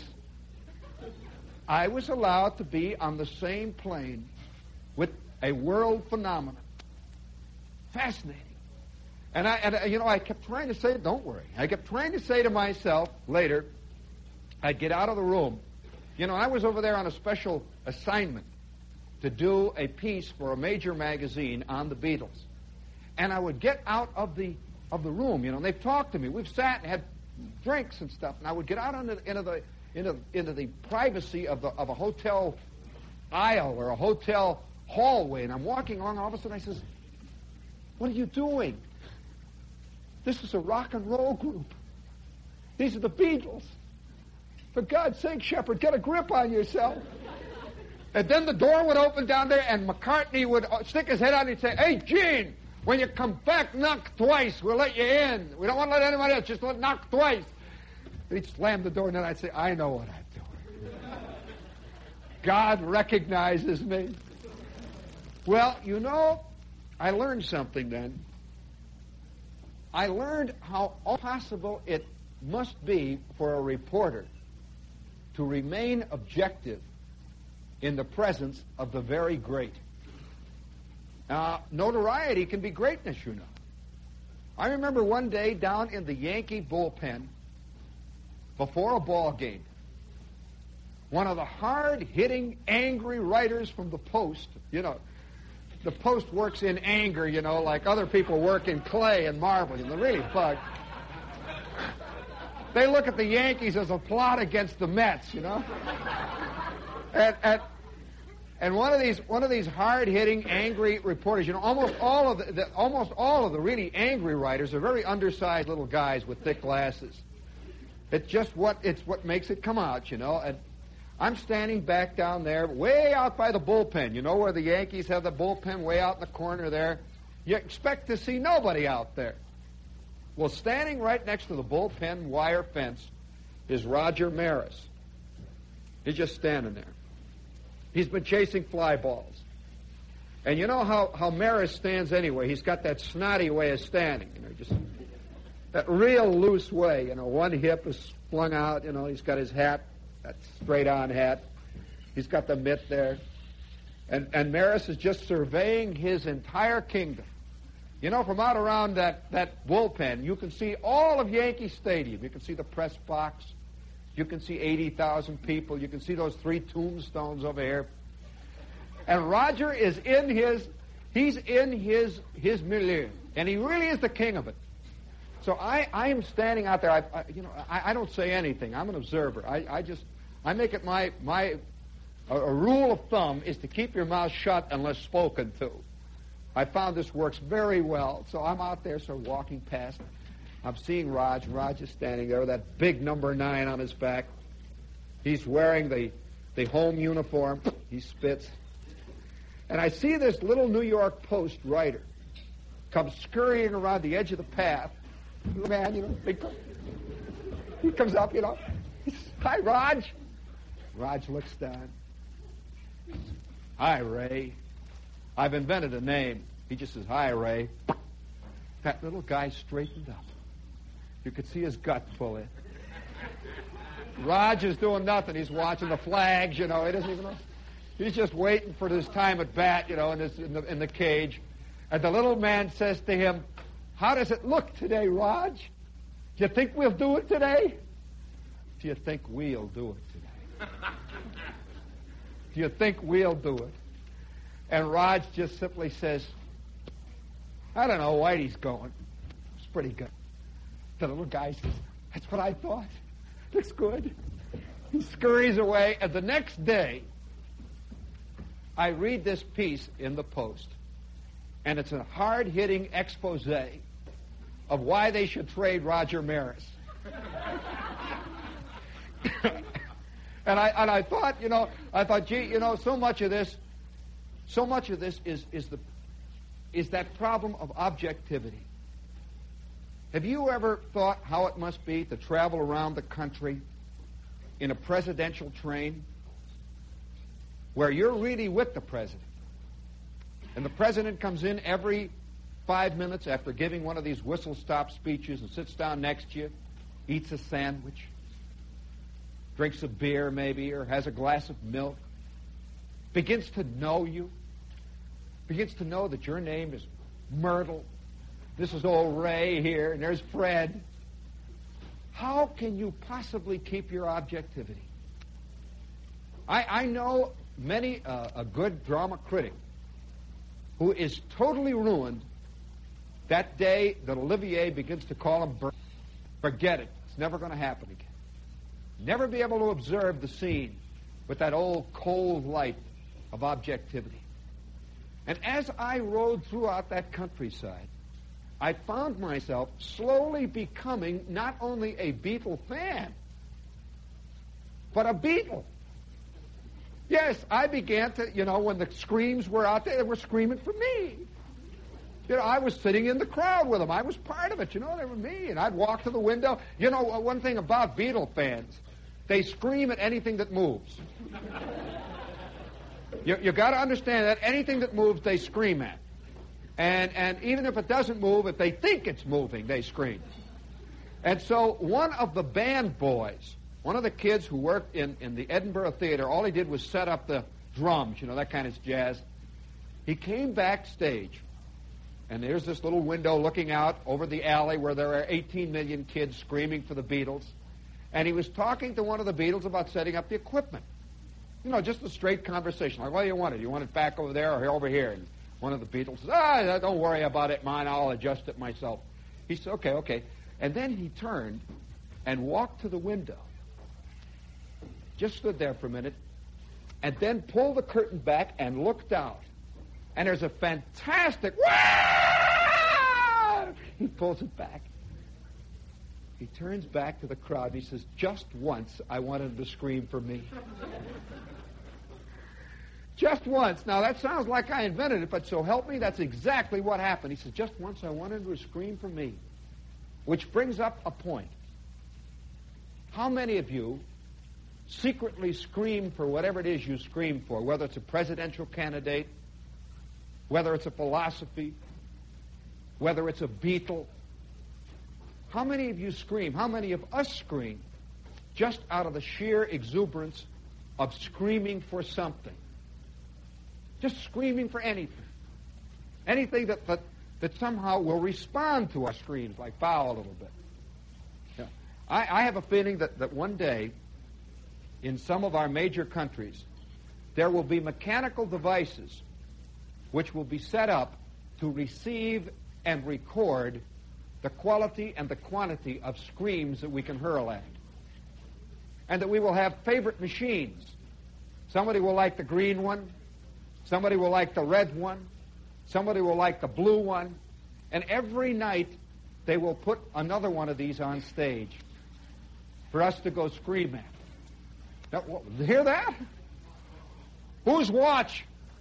I was allowed to be on the same plane with a world phenomenon. Fascinating. And I, and you know, I kept trying to say, don't worry. I kept trying to say to myself later, I'd get out of the room. You know, I was over there on a special assignment to do a piece for a major magazine on the Beatles. And I would get out of the of the room, you know, and they've talked to me. We've sat and had drinks and stuff, and I would get out into, into the into, into the privacy of the of a hotel aisle or a hotel hallway, and I'm walking along, and all of a sudden I says, "What are you doing? This is a rock and roll group. These are the Beatles. For God's sake, Shepherd, get a grip on yourself." And then the door would open down there, and McCartney would stick his head out and he'd say, "Hey, Gene, when you come back, knock twice. We'll let you in. We don't want to let anybody else. Just let knock twice." And he'd slam the door, and then I'd say, "I know what I'm doing." God recognizes me. Well, you know, I learned something then. I learned how possible it must be for a reporter to remain objective in the presence of the very great. Now, notoriety can be greatness, you know. I remember one day down in the Yankee bullpen before a ball game, one of the hard-hitting, angry writers from the Post, you know, the Post works in anger, you know, like other people work in clay and marble, and they're really bugged. They look at the Yankees as a plot against the Mets, you know. And, and, and one of these one of these hard-hitting, angry reporters, you know, almost all of the, the almost all of the really angry writers are very undersized little guys with thick glasses. It's just what it's what makes it come out, you know. And I'm standing back down there, way out by the bullpen. You know where the Yankees have the bullpen, way out in the corner there. You expect to see nobody out there. Well, standing right next to the bullpen wire fence is Roger Maris. He's just standing there. He's been chasing fly balls. And you know how, how Maris stands anyway. He's got that snotty way of standing, you know, just that real loose way. You know, one hip is flung out, you know, he's got his hat, that straight-on hat. He's got the mitt there. And, and Maris is just surveying his entire kingdom. You know, from out around that, that bullpen, you can see all of Yankee Stadium. You can see the press box. You can see eighty thousand people. You can see those three tombstones over here. And Roger is in his, he's in his, his milieu. And he really is the king of it. So I, I am standing out there. I, I you know, I, I don't say anything. I'm an observer. I, I just, I make it my, my, a, a rule of thumb is to keep your mouth shut unless spoken to. I found this works very well. So I'm out there, sort of walking past. I'm seeing Raj. Raj is standing there with that big number nine on his back. He's wearing the, the home uniform. He spits. And I see this little New York Post writer come scurrying around the edge of the path. Little man, you know, big. He comes up, you know. Hi, Raj. Raj looks down. Hi, Ray. I've invented a name. He just says, hi, Ray. That little guy straightened up. You could see his gut pull in. Raj is doing nothing. He's watching the flags, you know. He doesn't even know. He's just waiting for his time at bat, you know, in, this, in, the, in the cage. And the little man says to him, how does it look today, Raj? Do you think we'll do it today? Do you think we'll do it today? Do you think we'll do it? And Raj just simply says, I don't know, Whitey's going. It's pretty good. The little guy says, that's what I thought. Looks good. He scurries away, and the next day, I read this piece in the Post, and it's a hard-hitting expose of why they should trade Roger Maris. and I and I thought, you know, I thought, gee, you know, so much of this, so much of this is is the is that problem of objectivity. Have you ever thought how it must be to travel around the country in a presidential train where you're really with the president, and the president comes in every five minutes after giving one of these whistle-stop speeches and sits down next to you, eats a sandwich, drinks a beer maybe, or has a glass of milk, begins to know you, begins to know that your name is Myrtle, this is old Ray here, and there's Fred. How can you possibly keep your objectivity? I, I know many uh, a good drama critic who is totally ruined that day that Olivier begins to call him Bert. Forget it. It's never going to happen again. Never be able to observe the scene with that old cold light of objectivity. And as I rode throughout that countryside, I found myself slowly becoming not only a Beatle fan, but a Beatle. Yes, I began to, you know, when the screams were out there, they were screaming for me. You know, I was sitting in the crowd with them. I was part of it, you know, they were me. And I'd walk to the window. You know, one thing about Beatle fans, they scream at anything that moves. you you got to understand that anything that moves, they scream at. And and even if it doesn't move, if they think it's moving, they scream. And so one of the band boys, one of the kids who worked in, in the Edinburgh Theater, all he did was set up the drums, you know, that kind of jazz. He came backstage, and there's this little window looking out over the alley where there are eighteen million kids screaming for the Beatles. And he was talking to one of the Beatles about setting up the equipment. You know, just a straight conversation. Like, what do you want it? You want it back over there or over here? And one of the Beatles says, ah, don't worry about it, man. I'll adjust it myself. He said, okay, okay. And then he turned and walked to the window. Just stood there for a minute, and then pulled the curtain back and looked out. And there's a fantastic, Wah! He pulls it back. He turns back to the crowd and he says, just once I wanted him to scream for me. Just once. Now that sounds like I invented it, but so help me, that's exactly what happened. He says, just once I wanted him to scream for me. Which brings up a point. How many of you secretly scream for whatever it is you scream for, whether it's a presidential candidate, whether it's a philosophy, whether it's a Beatle? How many of you scream? How many of us scream just out of the sheer exuberance of screaming for something. Just screaming for anything. Anything that, that, that somehow will respond to our screams, like bow a little bit. Yeah. I, I have a feeling that, that one day, in some of our major countries, there will be mechanical devices which will be set up to receive and record the quality and the quantity of screams that we can hurl at. And that we will have favorite machines. Somebody will like the green one. Somebody will like the red one. Somebody will like the blue one. And every night they will put another one of these on stage for us to go scream at. Now, hear that? Whose watch?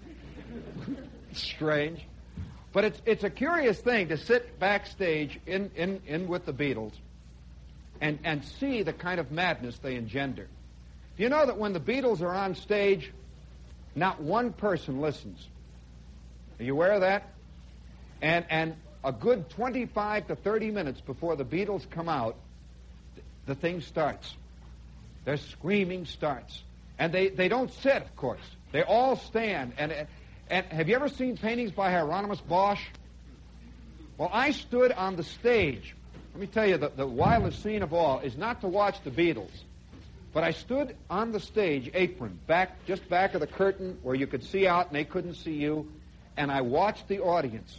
Strange. But it's it's a curious thing to sit backstage in, in, in with the Beatles and, and see the kind of madness they engender. Do you know that when the Beatles are on stage, not one person listens? Are you aware of that? And and a good twenty-five to thirty minutes before the Beatles come out, the thing starts. Their screaming starts. And they, they don't sit, of course. They all stand. And, and have you ever seen paintings by Hieronymus Bosch? Well, I stood on the stage. Let me tell you, the, the wildest scene of all is not to watch the Beatles. But I stood on the stage, apron, back, just back of the curtain where you could see out and they couldn't see you, and I watched the audience.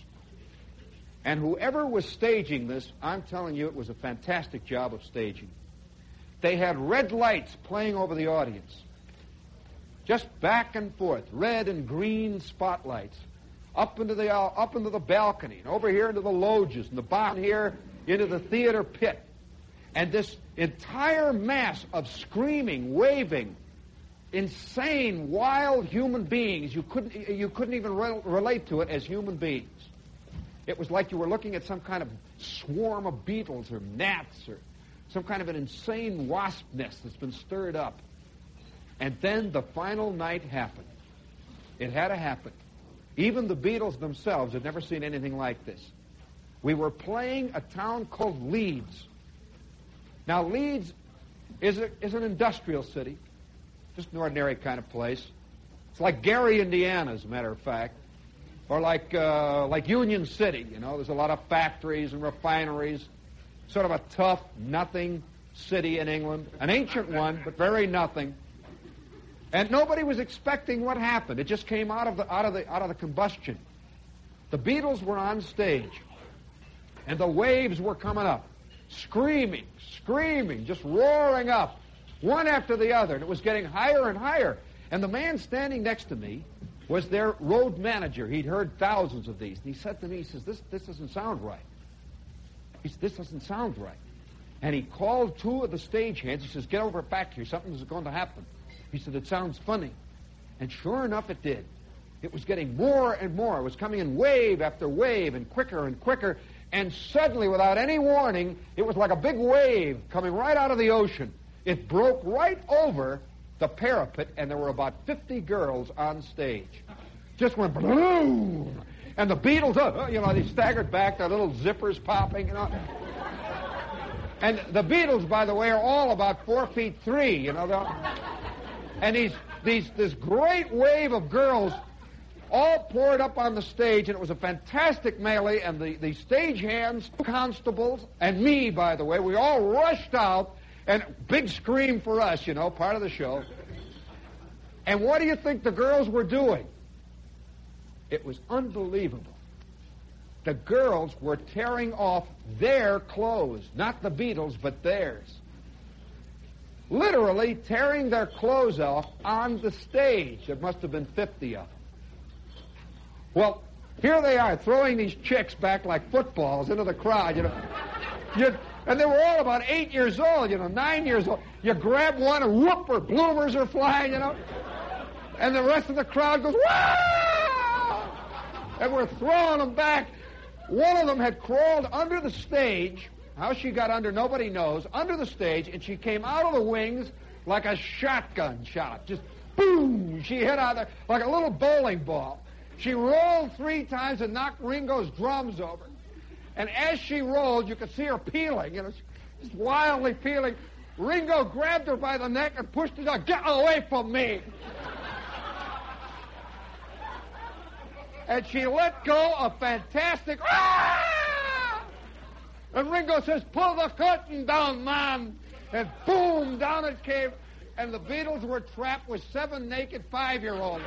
And whoever was staging this, I'm telling you, it was a fantastic job of staging. They had red lights playing over the audience. Just back and forth, red and green spotlights. Up into the uh, up into the balcony, and over here into the loges, and the bottom here into the theater pit. And this entire mass of screaming, waving, insane, wild human beings. You couldn't you couldn't even re- relate to it as human beings. It was like you were looking at some kind of swarm of beetles or gnats or some kind of an insane wasp nest that's been stirred up. And then the final night happened. It had to happen. Even the Beatles themselves had never seen anything like this. We were playing a town called Leeds. Now, Leeds is, a, is an industrial city, just an ordinary kind of place. It's like Gary, Indiana, as a matter of fact, or like uh, like Union City. You know, there's a lot of factories and refineries. Sort of a tough, nothing city in England, an ancient one, but very nothing. And nobody was expecting what happened. It just came out of the out of the out of the combustion. The Beatles were on stage, and the waves were coming up, screaming, screaming, just roaring up, one after the other, and it was getting higher and higher. And the man standing next to me was their road manager. He'd heard thousands of these, and he said to me, he says, "This this doesn't sound right. He said, this doesn't sound right." And he called two of the stagehands. He says, "Get over back here. Something's going to happen." He said, "It sounds funny." And sure enough, it did. It was getting more and more. It was coming in wave after wave and quicker and quicker. And suddenly, without any warning, it was like a big wave coming right out of the ocean. It broke right over the parapet, and there were about fifty girls on stage. Just went boom. And the Beatles, uh, you know, they staggered back, their little zippers popping, you know. And the Beatles, by the way, are all about four feet three, you know. And these, these, this great wave of girls all poured up on the stage, and it was a fantastic melee, and the, the stagehands, constables, and me, by the way, we all rushed out, and big scream for us, you know, part of the show. And what do you think the girls were doing? It was unbelievable. The girls were tearing off their clothes, not the Beatles, but theirs. Literally tearing their clothes off on the stage. There must have been fifty of them. Well, here they are, throwing these chicks back like footballs into the crowd, you know. You, and they were all about eight years old, you know, nine years old. You grab one and whoop, her bloomers are flying, you know. And the rest of the crowd goes, "Wow!" And we're throwing them back. One of them had crawled under the stage. How she got under, nobody knows. Under the stage, and she came out of the wings like a shotgun shot. Just boom! She hit out there like a little bowling ball. She rolled three times and knocked Ringo's drums over. And as she rolled, you could see her peeling, you know, just wildly peeling. Ringo grabbed her by the neck and pushed her down. Get away from me! And she let go a fantastic... Ah! And Ringo says, pull the curtain down, man! And boom, down it came. And the Beatles were trapped with seven naked five-year-olds.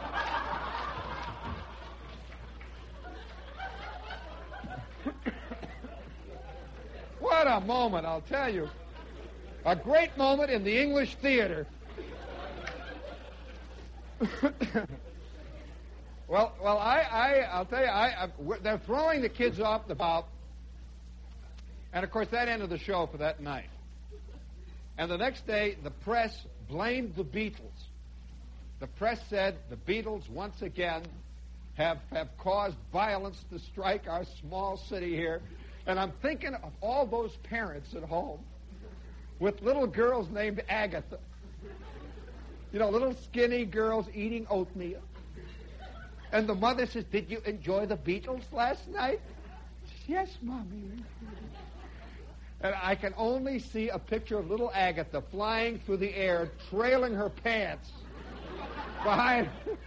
What a moment, I'll tell you. A great moment in the English theater. well, well, I, I, I'll tell you, I, I, they're throwing the kids off the boat. And, of course, that ended the show for that night. And the next day, the press blamed the Beatles. The press said the Beatles, once again, have, have caused violence to strike our small city here. And I'm thinking of all those parents at home with little girls named Agatha. You know, little skinny girls eating oatmeal. And the mother says, did you enjoy the Beatles last night? Yes, Mommy. And I can only see a picture of little Agatha flying through the air, trailing her pants behind.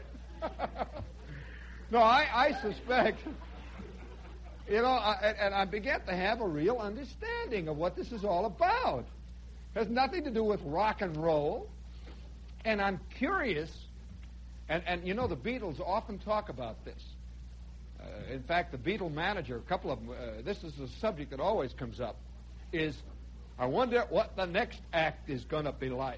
No, I, I suspect, you know, I, and I began to have a real understanding of what this is all about. It has nothing to do with rock and roll. And I'm curious, and, and you know, the Beatles often talk about this. Uh, in fact, the Beatle manager, a couple of them, uh, this is a subject that always comes up, is, I wonder what the next act is going to be like.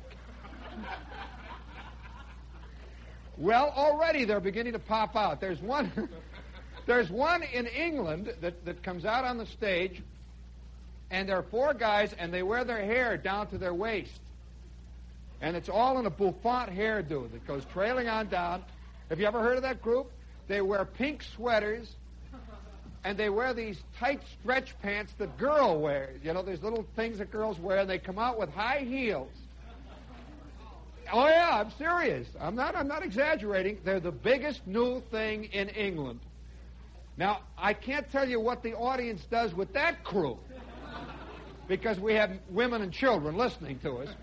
Well, already they're beginning to pop out. There's one there's one in England that, that comes out on the stage, and there are four guys, and they wear their hair down to their waist. And it's all in a bouffant hairdo that goes trailing on down. Have you ever heard of that group? They wear pink sweaters, and they wear these tight stretch pants that girl wears. You know, there's little things that girls wear, and they come out with high heels. Oh, yeah, I'm serious. I'm not, I'm not exaggerating. They're the biggest new thing in England. Now, I can't tell you what the audience does with that crew, because we have women and children listening to us.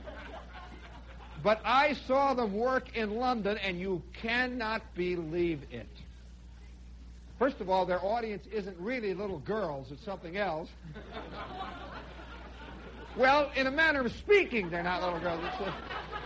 But I saw them work in London, and you cannot believe it. First of all, their audience isn't really little girls. It's something else. Well, in a manner of speaking, they're not little girls. It's a,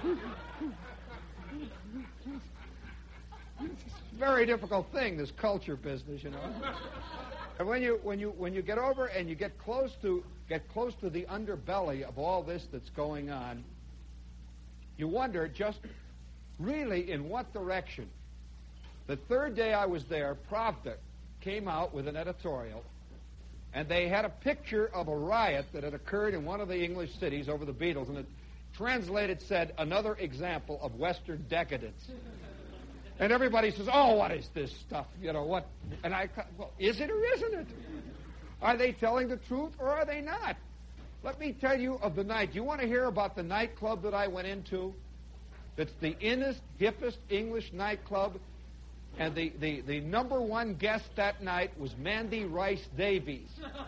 it's a very difficult thing, this culture business, you know. And when you when you when you get over and you get close to get close to the underbelly of all this that's going on, you wonder just really in what direction. The third day I was there, Pravda came out with an editorial, and they had a picture of a riot that had occurred in one of the English cities over the Beatles, and it translated said, another example of Western decadence. And everybody says, oh, what is this stuff? You know, what? And I, well, is it or isn't it? Are they telling the truth or are they not? Let me tell you of the night. You want to hear about the nightclub that I went into? It's the innest, hippest English nightclub. And the, the, the number one guest that night was Mandy Rice Davies.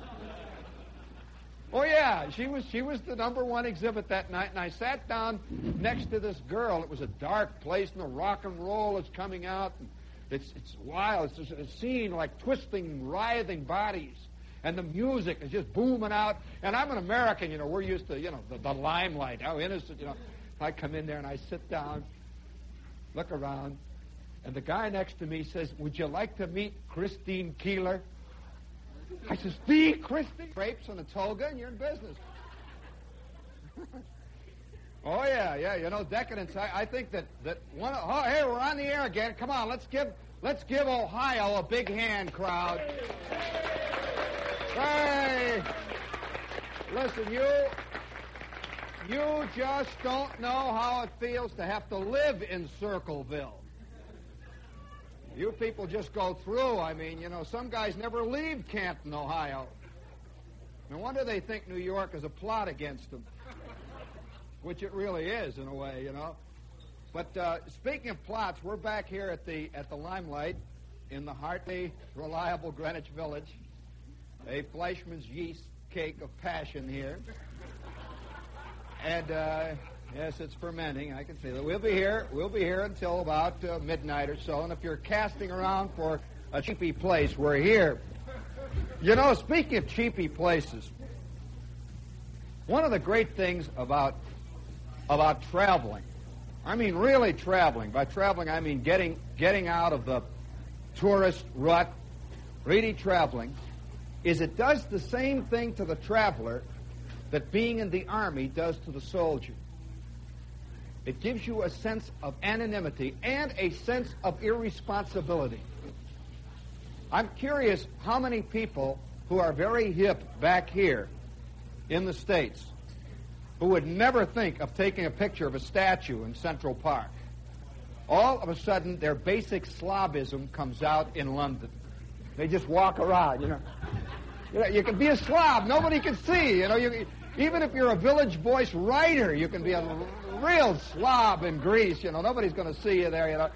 Oh, yeah, she was she was the number one exhibit that night, and I sat down next to this girl. It was a dark place, and the rock and roll is coming out. And it's, it's wild. It's just a scene like twisting, writhing bodies. And the music is just booming out. And I'm an American, you know, we're used to, you know, the, the limelight, how innocent, you know. I come in there, and I sit down, look around. And the guy next to me says, would you like to meet Christine Keeler? I says, the Christine? Drapes and a toga and you're in business. Oh, yeah, yeah, you know, decadence. I, I think that, that one of, oh, hey, we're on the air again. Come on, let's give, let's give Ohio a big hand, crowd. Hey, listen, you, you just don't know how it feels to have to live in Circleville. You people just go through. I mean, you know, some guys never leave Canton, Ohio. No wonder they think New York is a plot against them, which it really is in a way, you know. But uh, speaking of plots, we're back here at the at the Limelight in the hearty, reliable Greenwich Village, a Fleischmann's yeast cake of passion here. And, uh, yes, it's fermenting. I can see that. We'll be here. We'll be here until about uh, midnight or so. And if you're casting around for a cheapy place, we're here. You know, speaking of cheapy places, one of the great things about about traveling, I mean really traveling. By traveling, I mean getting getting out of the tourist rut, really traveling, is it does the same thing to the traveler that being in the Army does to the soldier. It gives you a sense of anonymity and a sense of irresponsibility. I'm curious how many people who are very hip back here in the States who would never think of taking a picture of a statue in Central Park. All of a sudden, their basic slobism comes out in London. They just walk around, you know. You know, you can be a slob. Nobody can see, you know. You, even if you're a Village Voice writer, you can be a real slob in Greece, you know. Nobody's going to see you there, you know.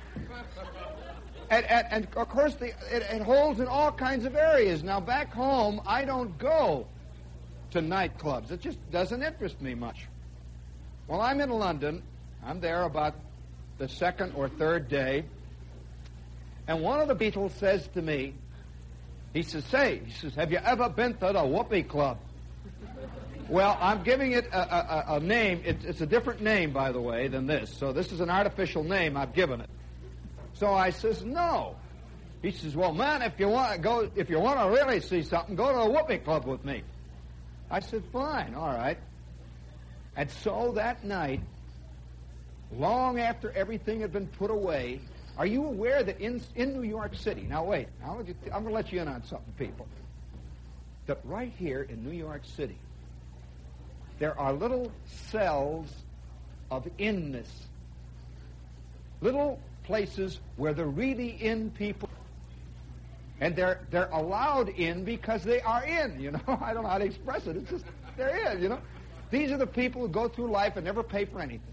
And, and, and of course, the, it, it holds in all kinds of areas. Now, back home, I don't go to nightclubs. It just doesn't interest me much. Well, I'm in London. I'm there about the second or third day. And one of the Beatles says to me, he says, say, he says, have you ever been to the Whoopee Club? Well, I'm giving it a, a, a name. It, it's a different name, by the way, than this. So this is an artificial name I've given it. So I says, no. He says, well, man, if you want to go, if you want to really see something, go to a Whoopee Club with me. I said, fine, all right. And so that night, long after everything had been put away, are you aware that in in New York City, now wait, now I'm going to let you in on something, people, that right here in New York City, there are little cells of inness, little places where the really in people, and they're they're allowed in because they are in, you know. I don't know how to express it. It's just, they're in, you know. These are the people who go through life and never pay for anything.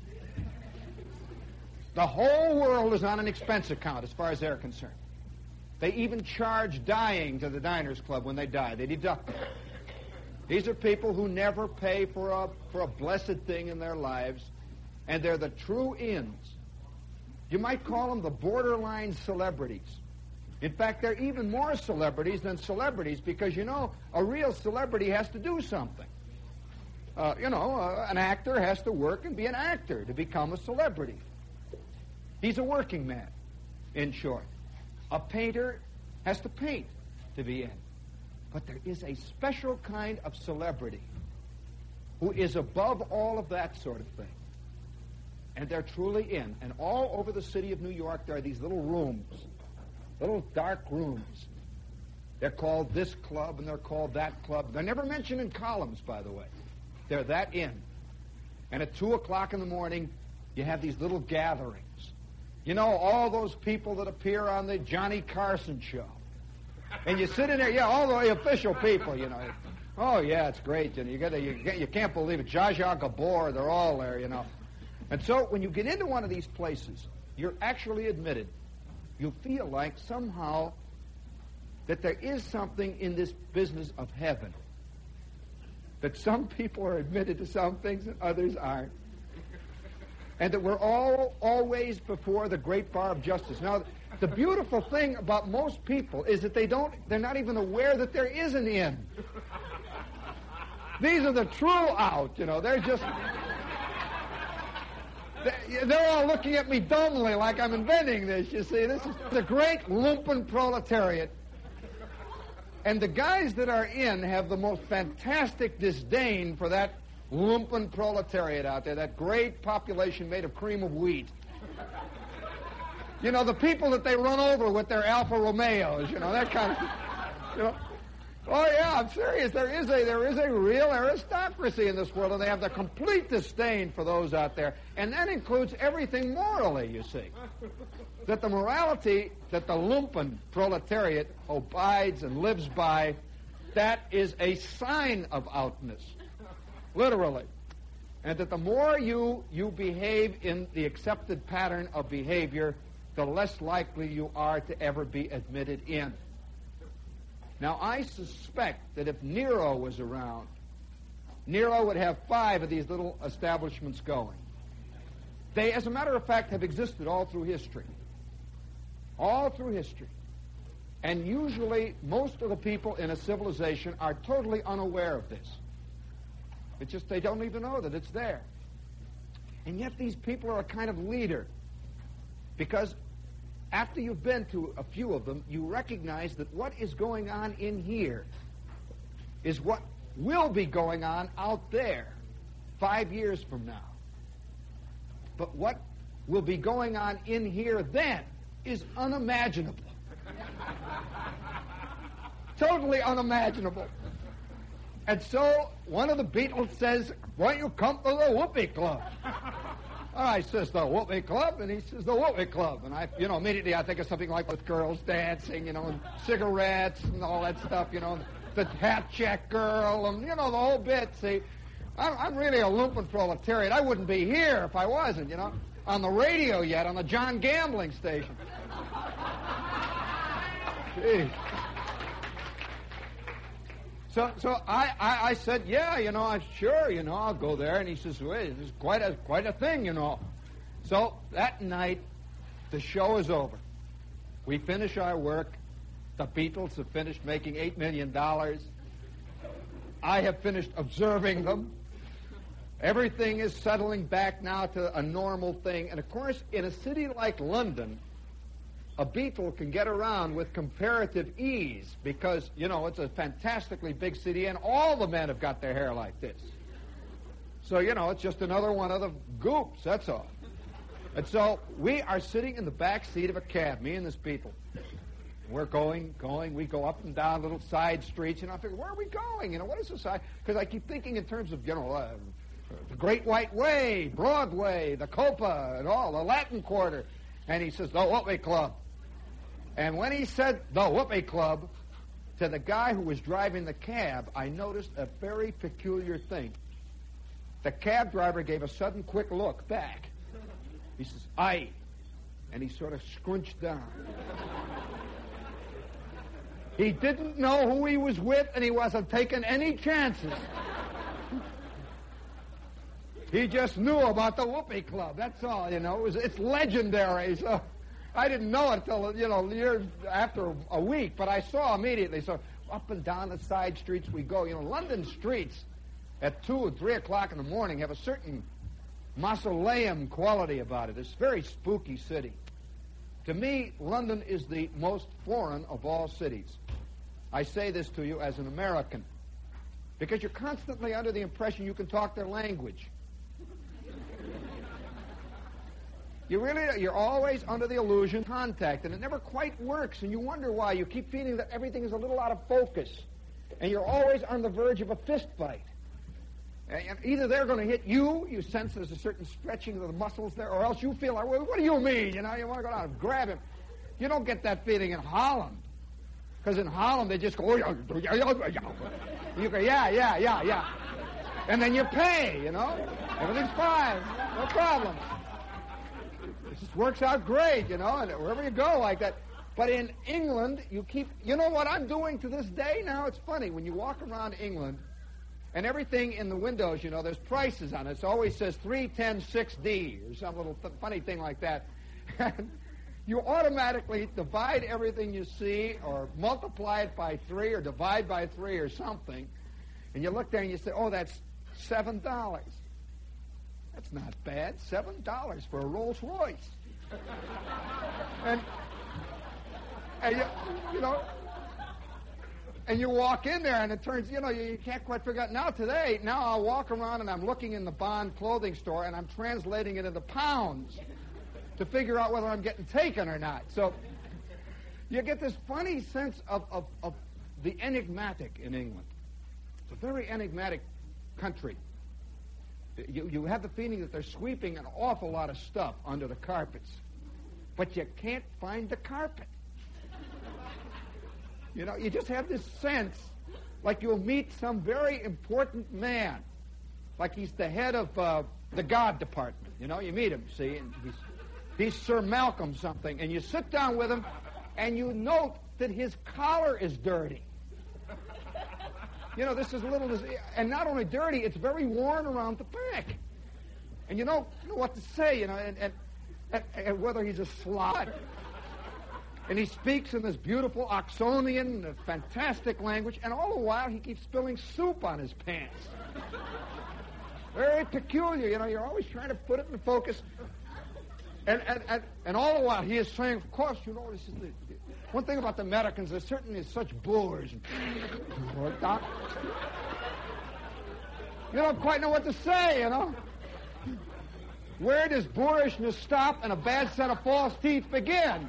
The whole world is on an expense account as far as they're concerned. They even charge dying to the Diners Club when they die. They deduct it. These are people who never pay for a for a blessed thing in their lives, and they're the true ins. You might call them the borderline celebrities. In fact, they're even more celebrities than celebrities because, you know, a real celebrity has to do something. Uh, you know, uh, an actor has to work and be an actor to become a celebrity. He's a working man, in short. A painter has to paint to be in. But there is a special kind of celebrity who is above all of that sort of thing. And they're truly in. And all over the city of New York, there are these little rooms, little dark rooms. They're called this club and they're called that club. They're never mentioned in columns, by the way. They're that in. And at two o'clock in the morning, you have these little gatherings. You know, all those people that appear on the Johnny Carson show. And you sit in there, yeah, all the official people, you know. Oh, yeah, it's great. You know, you, gotta, you, you can't believe it. Zsa Zsa Gabor, they're all there, you know. And so when you get into one of these places, you're actually admitted. You feel like somehow that there is something in this business of heaven. That some people are admitted to some things and others aren't. And that we're all always before the great bar of justice. Now, the beautiful thing about most people is that they don't, they're not even aware that there is an in. These are the true out, you know. They're just... They're all looking at me dumbly like I'm inventing this, you see. This is the great lumpen proletariat. And the guys that are in have the most fantastic disdain for that lumpen proletariat out there, that great population made of cream of wheat. You know, the people that they run over with their Alfa Romeos, you know, that kind of, you know. Oh, yeah, I'm serious. There is a there is a real aristocracy in this world, and they have the complete disdain for those out there. And that includes everything morally, you see. That the morality that the lumpen proletariat abides and lives by, that is a sign of outness, literally. And that the more you, you behave in the accepted pattern of behavior, the less likely you are to ever be admitted in. Now, I suspect that if Nero was around, Nero would have five of these little establishments going. They, as a matter of fact, have existed all through history. All through history. And usually, most of the people in a civilization are totally unaware of this. It's just they don't even know that it's there. And yet these people are a kind of leader. Because after you've been to a few of them, you recognize that what is going on in here is what will be going on out there five years from now. But what will be going on in here then is unimaginable. Totally unimaginable. And so one of the Beatles says, why don't you come to the Whoopee Club? And I says, the Whoopee Club? And he says, the Whoopee Club. And I, you know, immediately I think of something like with girls dancing, you know, and cigarettes and all that stuff, you know, the hat check girl and, you know, the whole bit, see. I'm, I'm really a lumpen proletariat. I wouldn't be here if I wasn't, you know, on the radio yet, on the John Gambling station. Gee. So, so I, I, I said, yeah, you know, I sure, you know, I'll go there. And he says, wait, this is quite a, quite a thing, you know. So that night, the show is over. We finish our work. The Beatles have finished making eight million dollars. I have finished observing them. Everything is settling back now to a normal thing. And, of course, in a city like London, a Beatle can get around with comparative ease because, you know, it's a fantastically big city and all the men have got their hair like this. So, you know, it's just another one of the goops, that's all. And so we are sitting in the back seat of a cab, me and this Beatle. We're going, going, we go up and down little side streets, and I figure, where are we going? You know, what is this side? Because I keep thinking in terms of, you know, uh, the Great White Way, Broadway, the Copa, and all, the Latin Quarter. And he says, the Whoopee Club. And when he said the Whoopee Club to the guy who was driving the cab, I noticed a very peculiar thing. The cab driver gave a sudden quick look back. He says, aye. And he sort of scrunched down. He didn't know who he was with, and he wasn't taking any chances. He just knew about the Whoopee Club. That's all, you know. It was, it's legendary. So I didn't know it until, you know, years after a week, but I saw immediately. So up and down the side streets we go. You know, London streets at two or three o'clock in the morning have a certain mausoleum quality about it. It's a very spooky city. To me, London is the most foreign of all cities. I say this to you as an American because you're constantly under the impression you can talk their language. You really, you're always under the illusion of contact, and it never quite works, and you wonder why. You keep feeling that everything is a little out of focus, and you're always on the verge of a fist fight. And either they're going to hit you, you sense there's a certain stretching of the muscles there, or else you feel like, well, what do you mean? You know, you want to go down and grab him. You don't get that feeling in Holland, because in Holland they just go, you go, yeah, yeah, yeah, yeah. And then you pay, you know. Everything's fine, no problem. It just works out great, you know, and wherever you go like that. But in England, you keep, you know what I'm doing to this day now? It's funny, when you walk around England, and everything in the windows, you know, there's prices on it. It always says three ten six D or some little th- funny thing like that. And you automatically divide everything you see or multiply it by three or divide by three or something. And you look there and you say, oh, that's seven dollars. That's not bad. seven dollars for a Rolls Royce. and, and you, you know... And you walk in there, and it turns, you know, you, you can't quite figure out. Now today, now I'll walk around, and I'm looking in the Bond clothing store, and I'm translating it into pounds to figure out whether I'm getting taken or not. So you get this funny sense of, of, of the enigmatic in England. It's a very enigmatic country. You, you have the feeling that they're sweeping an awful lot of stuff under the carpets, but you can't find the carpet. You know, you just have this sense like you'll meet some very important man, like he's the head of uh, the God department. You know, you meet him, see, and he's, he's Sir Malcolm something, and you sit down with him, and you note that his collar is dirty. You know, this is a little, and not only dirty, it's very worn around the back. And you don't know what to say, you know, and, and, and, and whether he's a Slav. And he speaks in this beautiful Oxonian, uh, fantastic language, and all the while he keeps spilling soup on his pants. Very peculiar, you know, you're always trying to put it in focus. And, and, and, and all the while he is saying, of course, you know, this is the, the one thing about the Americans, they're certainly such boors. You don't quite know what to say, you know. Where does boorishness stop and a bad set of false teeth begin?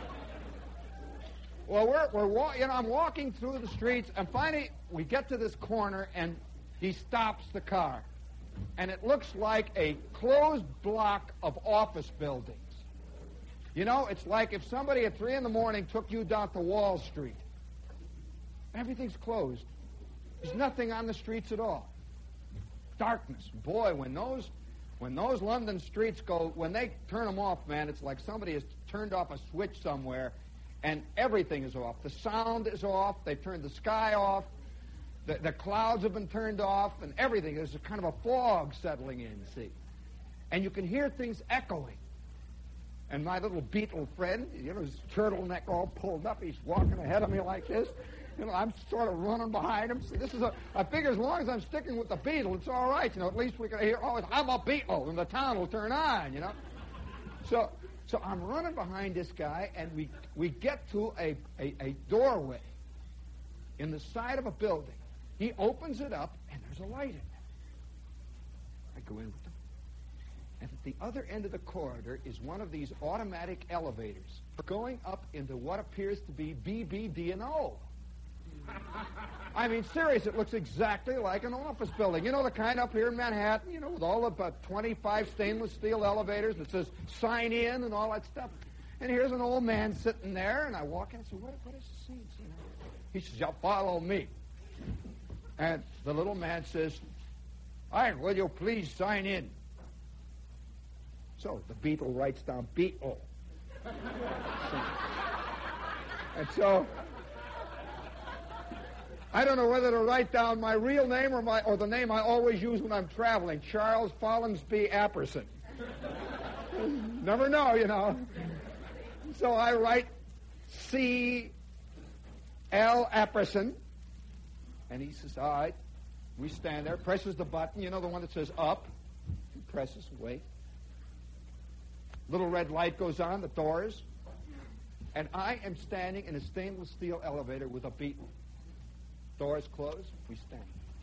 Well, we're, we're wa- you know, I'm walking through the streets, and finally we get to this corner, and he stops the car. And it looks like a closed block of office buildings. You know, it's like if somebody at three in the morning took you down to Wall Street. Everything's closed. There's nothing on the streets at all. Darkness. Boy, when those when those London streets go, when they turn them off, man, it's like somebody has turned off a switch somewhere, and everything is off. The sound is off. They've turned the sky off. The, the clouds have been turned off, and everything. There's a kind of a fog settling in, see. And you can hear things echoing. And my little beetle friend, you know, his turtleneck all pulled up, he's walking ahead of me like this. You know, I'm sort of running behind him. See, this is a, I figure as long as I'm sticking with the beetle, it's all right. You know, at least we can hear, oh, I'm a beetle, and the town will turn on, you know. So so I'm running behind this guy, and we, we get to a, a, a doorway in the side of a building. He opens it up, and there's a light in there. I go in with him. And at the other end of the corridor is one of these automatic elevators going up into what appears to be B B D and O. I mean, serious, it looks exactly like an office building. You know, the kind up here in Manhattan, you know, with all of about twenty-five stainless steel elevators that says sign in and all that stuff. And here's an old man sitting there, and I walk in and say, what, what is the scene? You know? He says, "Yeah, follow me." And the little man says, "All right, will you please sign in?" So the beetle writes down Beetle. And so I don't know whether to write down my real name or my or the name I always use when I'm traveling, Charles Follansbee Apperson. Never know, you know. So I write C L Apperson, and he says, "All right." We stand there, presses the button, you know, the one that says up. He presses, wait. Little red light goes on, the doors, and I am standing in a stainless steel elevator with a beetle. Doors close, we stand.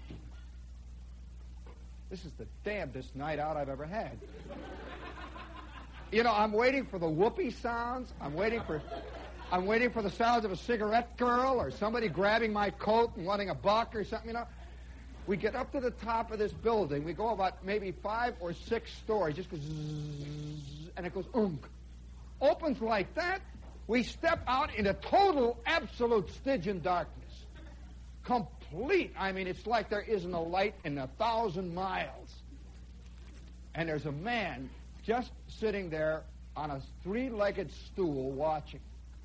This is the damnedest night out I've ever had. You know, I'm waiting for the whoopee sounds. I'm waiting for, I'm waiting for the sounds of a cigarette girl or somebody grabbing my coat and wanting a buck or something. You know, we get up to the top of this building. We go about maybe five or six stories. Just goes zzz, and it goes unk. Opens like that. We step out into total, absolute Stygian darkness. Complete. I mean, it's like there isn't a light in a thousand miles. And there's a man just sitting there on a three-legged stool watching.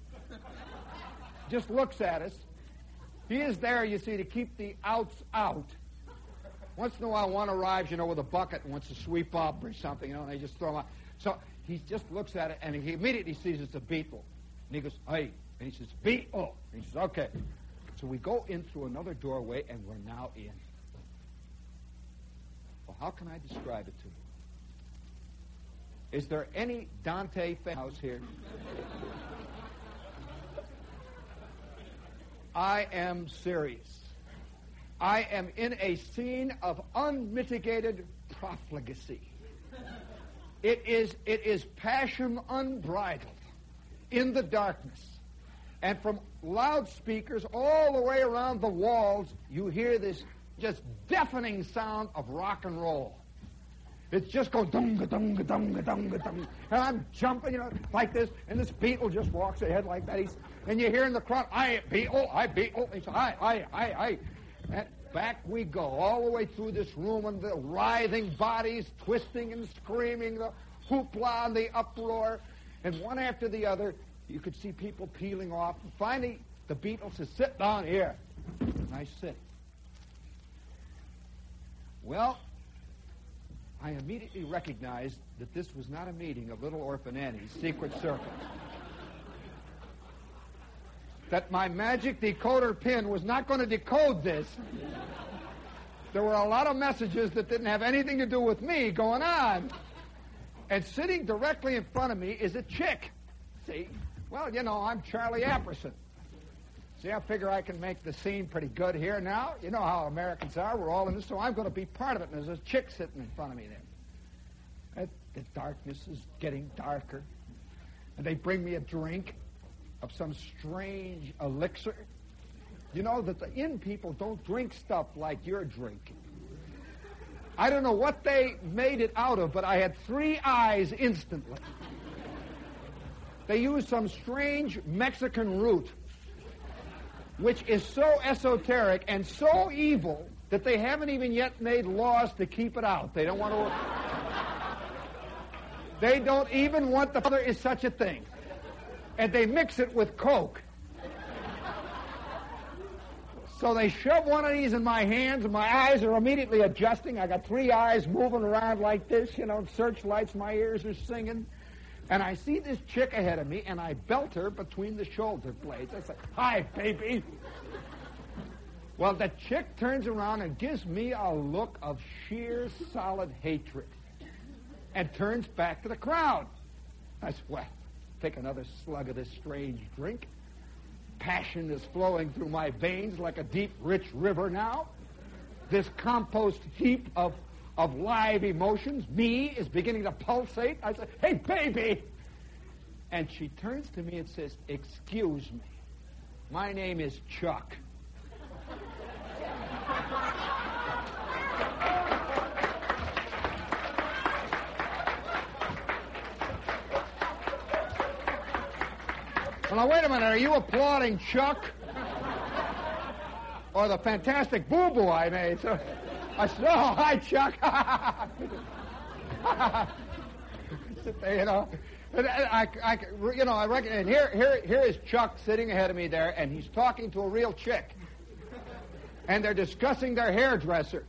Just looks at us. He is there, you see, to keep the outs out. Once in a while, one arrives, you know, with a bucket and wants to sweep up or something, you know, and they just throw him out. So he just looks at it, and he immediately sees it's a beetle. And he goes, "Hey," and he says, "Beetle." And he says, "Okay." So we go in through another doorway, and we're now in. Well, how can I describe it to you? Is there any Dante fan house here? I am serious. I am in a scene of unmitigated profligacy. It is, it is passion unbridled in the darkness. And from loudspeakers all the way around the walls, you hear this just deafening sound of rock and roll. It's just going dunga dunga dunga dunga dunga, and I'm jumping, you know, like this, and this beetle just walks ahead like that. He's, and you hear in the crowd, "I beetle, I beetle." He says, "I, I, I, I." And back we go, all the way through this room, and the writhing bodies, twisting and screaming, the hoopla and the uproar, and one after the other, you could see people peeling off. And finally, the beetle says, "Sit down here." And I sit. Well, I immediately recognized that this was not a meeting of Little Orphan Annie's Secret Circle. That my magic decoder pin was not going to decode this. There were a lot of messages that didn't have anything to do with me going on. And sitting directly in front of me is a chick. See? Well, you know, I'm Charlie Apperson. See, I figure I can make the scene pretty good here now. You know how Americans are. We're all in this, so I'm going to be part of it. And there's a chick sitting in front of me there. And the darkness is getting darker. And they bring me a drink of some strange elixir. You know that the inn people don't drink stuff like you're drinking. I don't know what they made it out of, but I had three eyes instantly. They used some strange Mexican root, which is so esoteric and so evil that they haven't even yet made laws to keep it out. They don't want to... They don't even want the... There is such a thing. And they mix it with Coke. So they shove one of these in my hands, and my eyes are immediately adjusting. I got three eyes moving around like this, you know, searchlights, my ears are singing. And I see this chick ahead of me, and I belt her between the shoulder blades. I say, "Hi, baby." Well, the chick turns around and gives me a look of sheer, solid hatred and turns back to the crowd. I said, "Well, take another slug of this strange drink. Passion is flowing through my veins like a deep, rich river now. This compost heap of, of live emotions, me, is beginning to pulsate." I say, "Hey, baby!" And she turns to me and says, "Excuse me. My name is Chuck." Well, now, wait a minute. Are you applauding Chuck? Or the fantastic boo-boo I made? So I said, "Oh, hi, Chuck." Sit there, you know. And I, I, you know, I reckon, and here, here, here is Chuck sitting ahead of me there, and he's talking to a real chick. And they're discussing their hairdresser.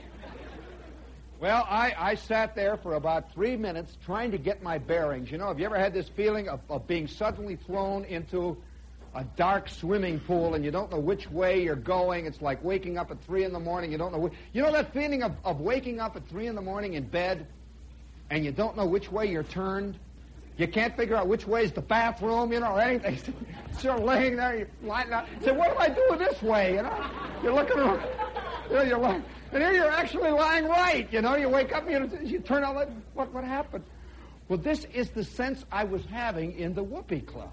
Well, I, I sat there for about three minutes trying to get my bearings. You know, have you ever had this feeling of, of being suddenly thrown into a dark swimming pool and you don't know which way you're going? It's like waking up at three in the morning. You don't know. Wh- you know that feeling of, of waking up at three in the morning in bed and you don't know which way you're turned? You can't figure out which way is the bathroom, you know, or anything. So you're laying there, you're lying down. You say, "What am I doing this way?" You know, you're looking around. You know, you're lying. And here you're actually lying right, you know. You wake up, you, you turn on, like, what, what happened? Well, this is the sense I was having in the Whoopee Club.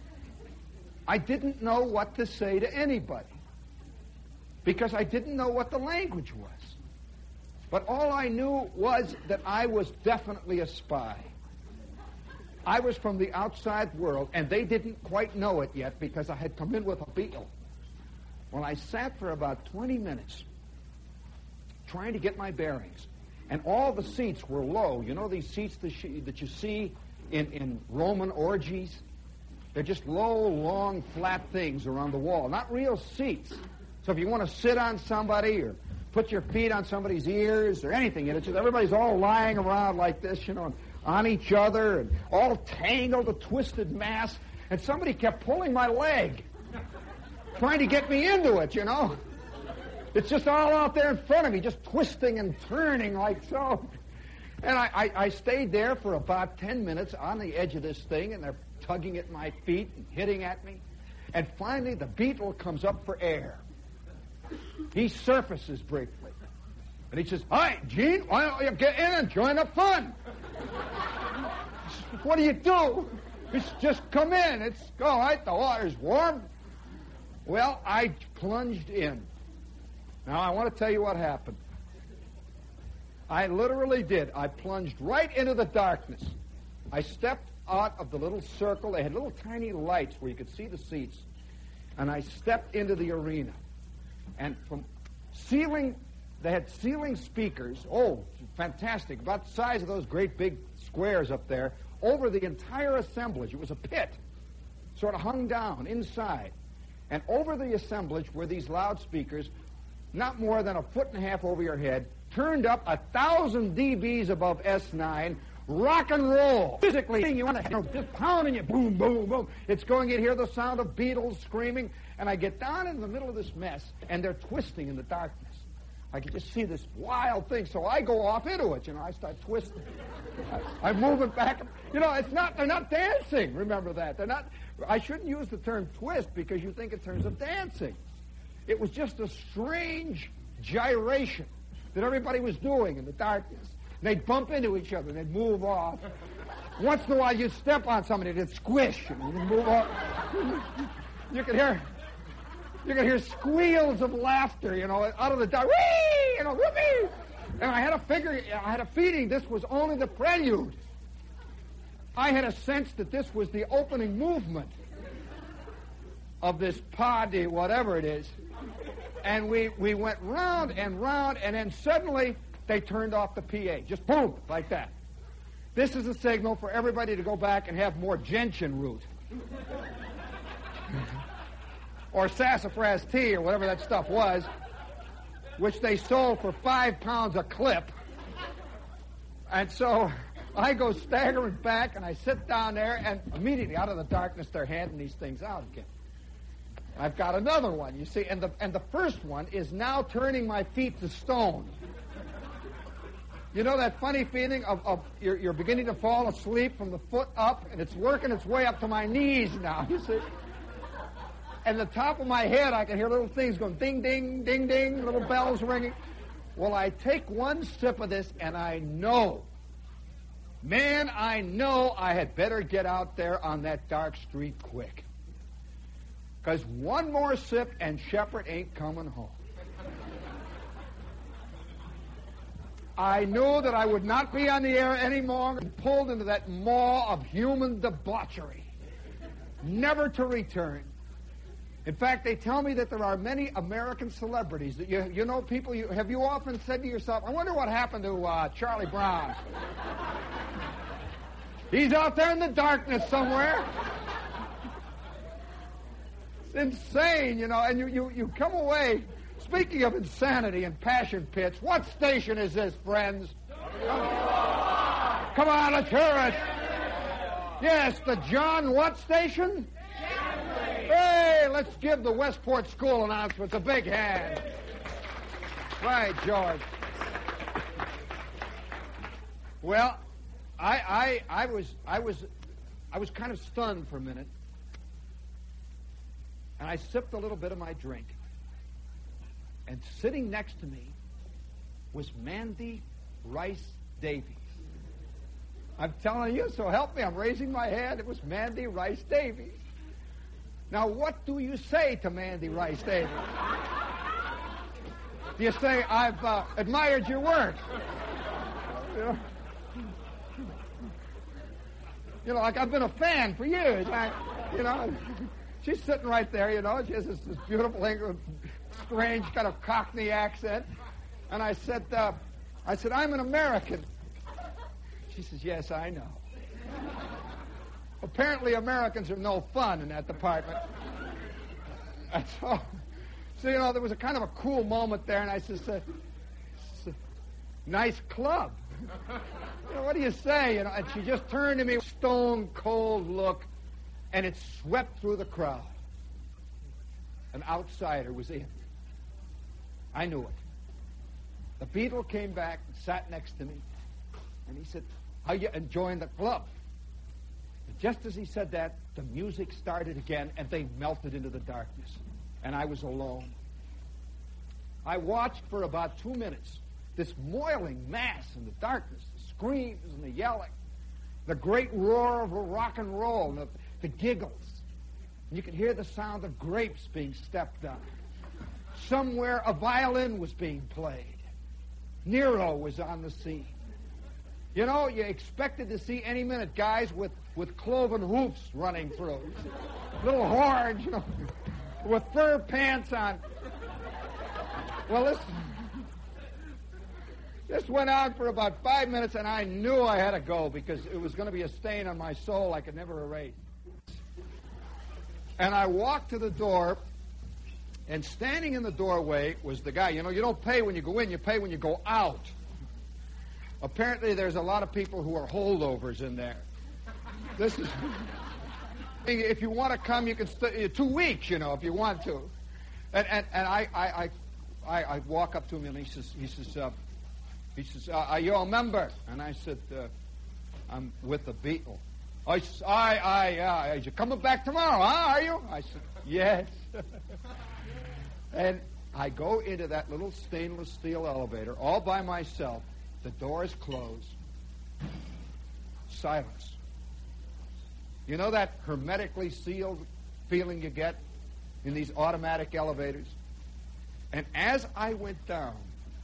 I didn't know what to say to anybody because I didn't know what the language was. But all I knew was that I was definitely a spy. I was from the outside world, and they didn't quite know it yet because I had come in with a beetle. Well, I sat for about twenty minutes trying to get my bearings. And all the seats were low. You know these seats that you, that you see in, in Roman orgies? They're just low, long, flat things around the wall. Not real seats. So if you want to sit on somebody or put your feet on somebody's ears or anything, it's just everybody's all lying around like this, you know, on each other and all tangled, a twisted mass. And somebody kept pulling my leg, trying to get me into it, you know. It's just all out there in front of me, just twisting and turning like so. And I, I, I stayed there for about ten minutes on the edge of this thing, and they're tugging at my feet and hitting at me. And finally, the beetle comes up for air. He surfaces briefly. And he says, "Hi, Gene, why don't you get in and join the fun?" What do you do? It's just come in. It's all right. The water's warm. Well, I plunged in. Now, I want to tell you what happened. I literally did. I plunged right into the darkness. I stepped out of the little circle. They had little tiny lights where you could see the seats. And I stepped into the arena. And from ceiling, they had ceiling speakers. Oh, fantastic. About the size of those great big squares up there. Over the entire assemblage. It was a pit. Sort of hung down inside. And over the assemblage were these loudspeakers, not more than a foot and a half over your head, turned up a thousand dBs above S nine, rock and roll. Physically, you want to, you know, just pounding you, boom, boom, boom. It's going, you hear the sound of Beatles screaming, and I get down in the middle of this mess, and they're twisting in the darkness. I can just see this wild thing, so I go off into it, you know, I start twisting. I, I'm moving back. You know, it's not, they're not dancing, remember that. They're not, I shouldn't use the term twist because you think in terms of dancing. It was just a strange gyration that everybody was doing in the darkness. And they'd bump into each other and they'd move off. Once in a while you'd step on somebody and it'd squish and you'd move off. You could hear... You could hear squeals of laughter, you know, out of the dark. Whee! You know, whoopee! And I had a figure, I had a feeling this was only the prelude. I had a sense that this was the opening movement of this party, whatever it is. And we, we went round and round, and then suddenly they turned off the P A. Just boom, like that. This is a signal for everybody to go back and have more gentian root. Or sassafras tea, or whatever that stuff was, which they sold for five pounds a clip. And so I go staggering back, and I sit down there, and immediately out of the darkness, they're handing these things out again. I've got another one, you see, and the and the first one is now turning my feet to stone. You know that funny feeling of, of you're, you're beginning to fall asleep from the foot up, and it's working its way up to my knees now, you see? And the top of my head, I can hear little things going ding, ding, ding, ding, little bells ringing. Well, I take one sip of this, and I know, man, I know I had better get out there on that dark street quick. Because one more sip, and Shepherd ain't coming home. I knew that I would not be on the air any longer, and pulled into that maw of human debauchery, never to return. In fact, they tell me that there are many American celebrities that you you know people. You, have you often said to yourself, "I wonder what happened to uh, Charlie Brown? He's out there in the darkness somewhere." It's insane, you know. And you you you come away. Speaking of insanity and passion pits, what station is this, friends? Come on, let's hear it. Yes, the John what station? Hey, let's give the Westport School announcements a big hand. Right, George. Well, I, I, I was, I was, I was kind of stunned for a minute, and I sipped a little bit of my drink. And sitting next to me was Mandy Rice Davies. I'm telling you, so help me. I'm raising my hand. It was Mandy Rice Davies. Now, what do you say to Mandy Rice Davies? Do you say, I've uh, admired your work? You know? you know, like I've been a fan for years. I, you know, she's sitting right there, you know. She has this, this beautiful English, strange kind of Cockney accent. And I said, uh, I said, I'm an American. She says, yes, I know. Apparently Americans are no fun in that department. And so, so, you know, there was a kind of a cool moment there, and I said, uh, nice club. You know, what do you say? You know, and she just turned to me with a stone-cold look, and it swept through the crowd. An outsider was in. I knew it. The Beatle came back and sat next to me, and he said, how you enjoying the club? And just as he said that, the music started again, and they melted into the darkness, and I was alone. I watched for about two minutes this moiling mass in the darkness, the screams and the yelling, the great roar of a rock and roll, and the, the giggles. And you could hear the sound of grapes being stepped on. Somewhere a violin was being played. Nero was on the scene. You know, you expected to see any minute guys with, with cloven hoofs running through. Little horns, you know, with fur pants on. Well, this, this went on for about five minutes, and I knew I had to go because it was going to be a stain on my soul I could never erase. And I walked to the door, And standing in the doorway was the guy. You know, you don't pay when you go in, you pay when you go out. Apparently, there's a lot of people who are holdovers in there. This is... If you want to come, you can stay two weeks, you know, if you want to. And and, and I, I, I, I walk up to him, and he says, he says, uh, he says, uh, are you a member? And I said, uh, I'm with the Beatles. I says, I, I, yeah. You're coming back tomorrow, huh? Are you? I said, yes. And I go into that little stainless steel elevator all by myself. The door is closed. Silence. You know that hermetically sealed feeling you get in these automatic elevators? And as I went down,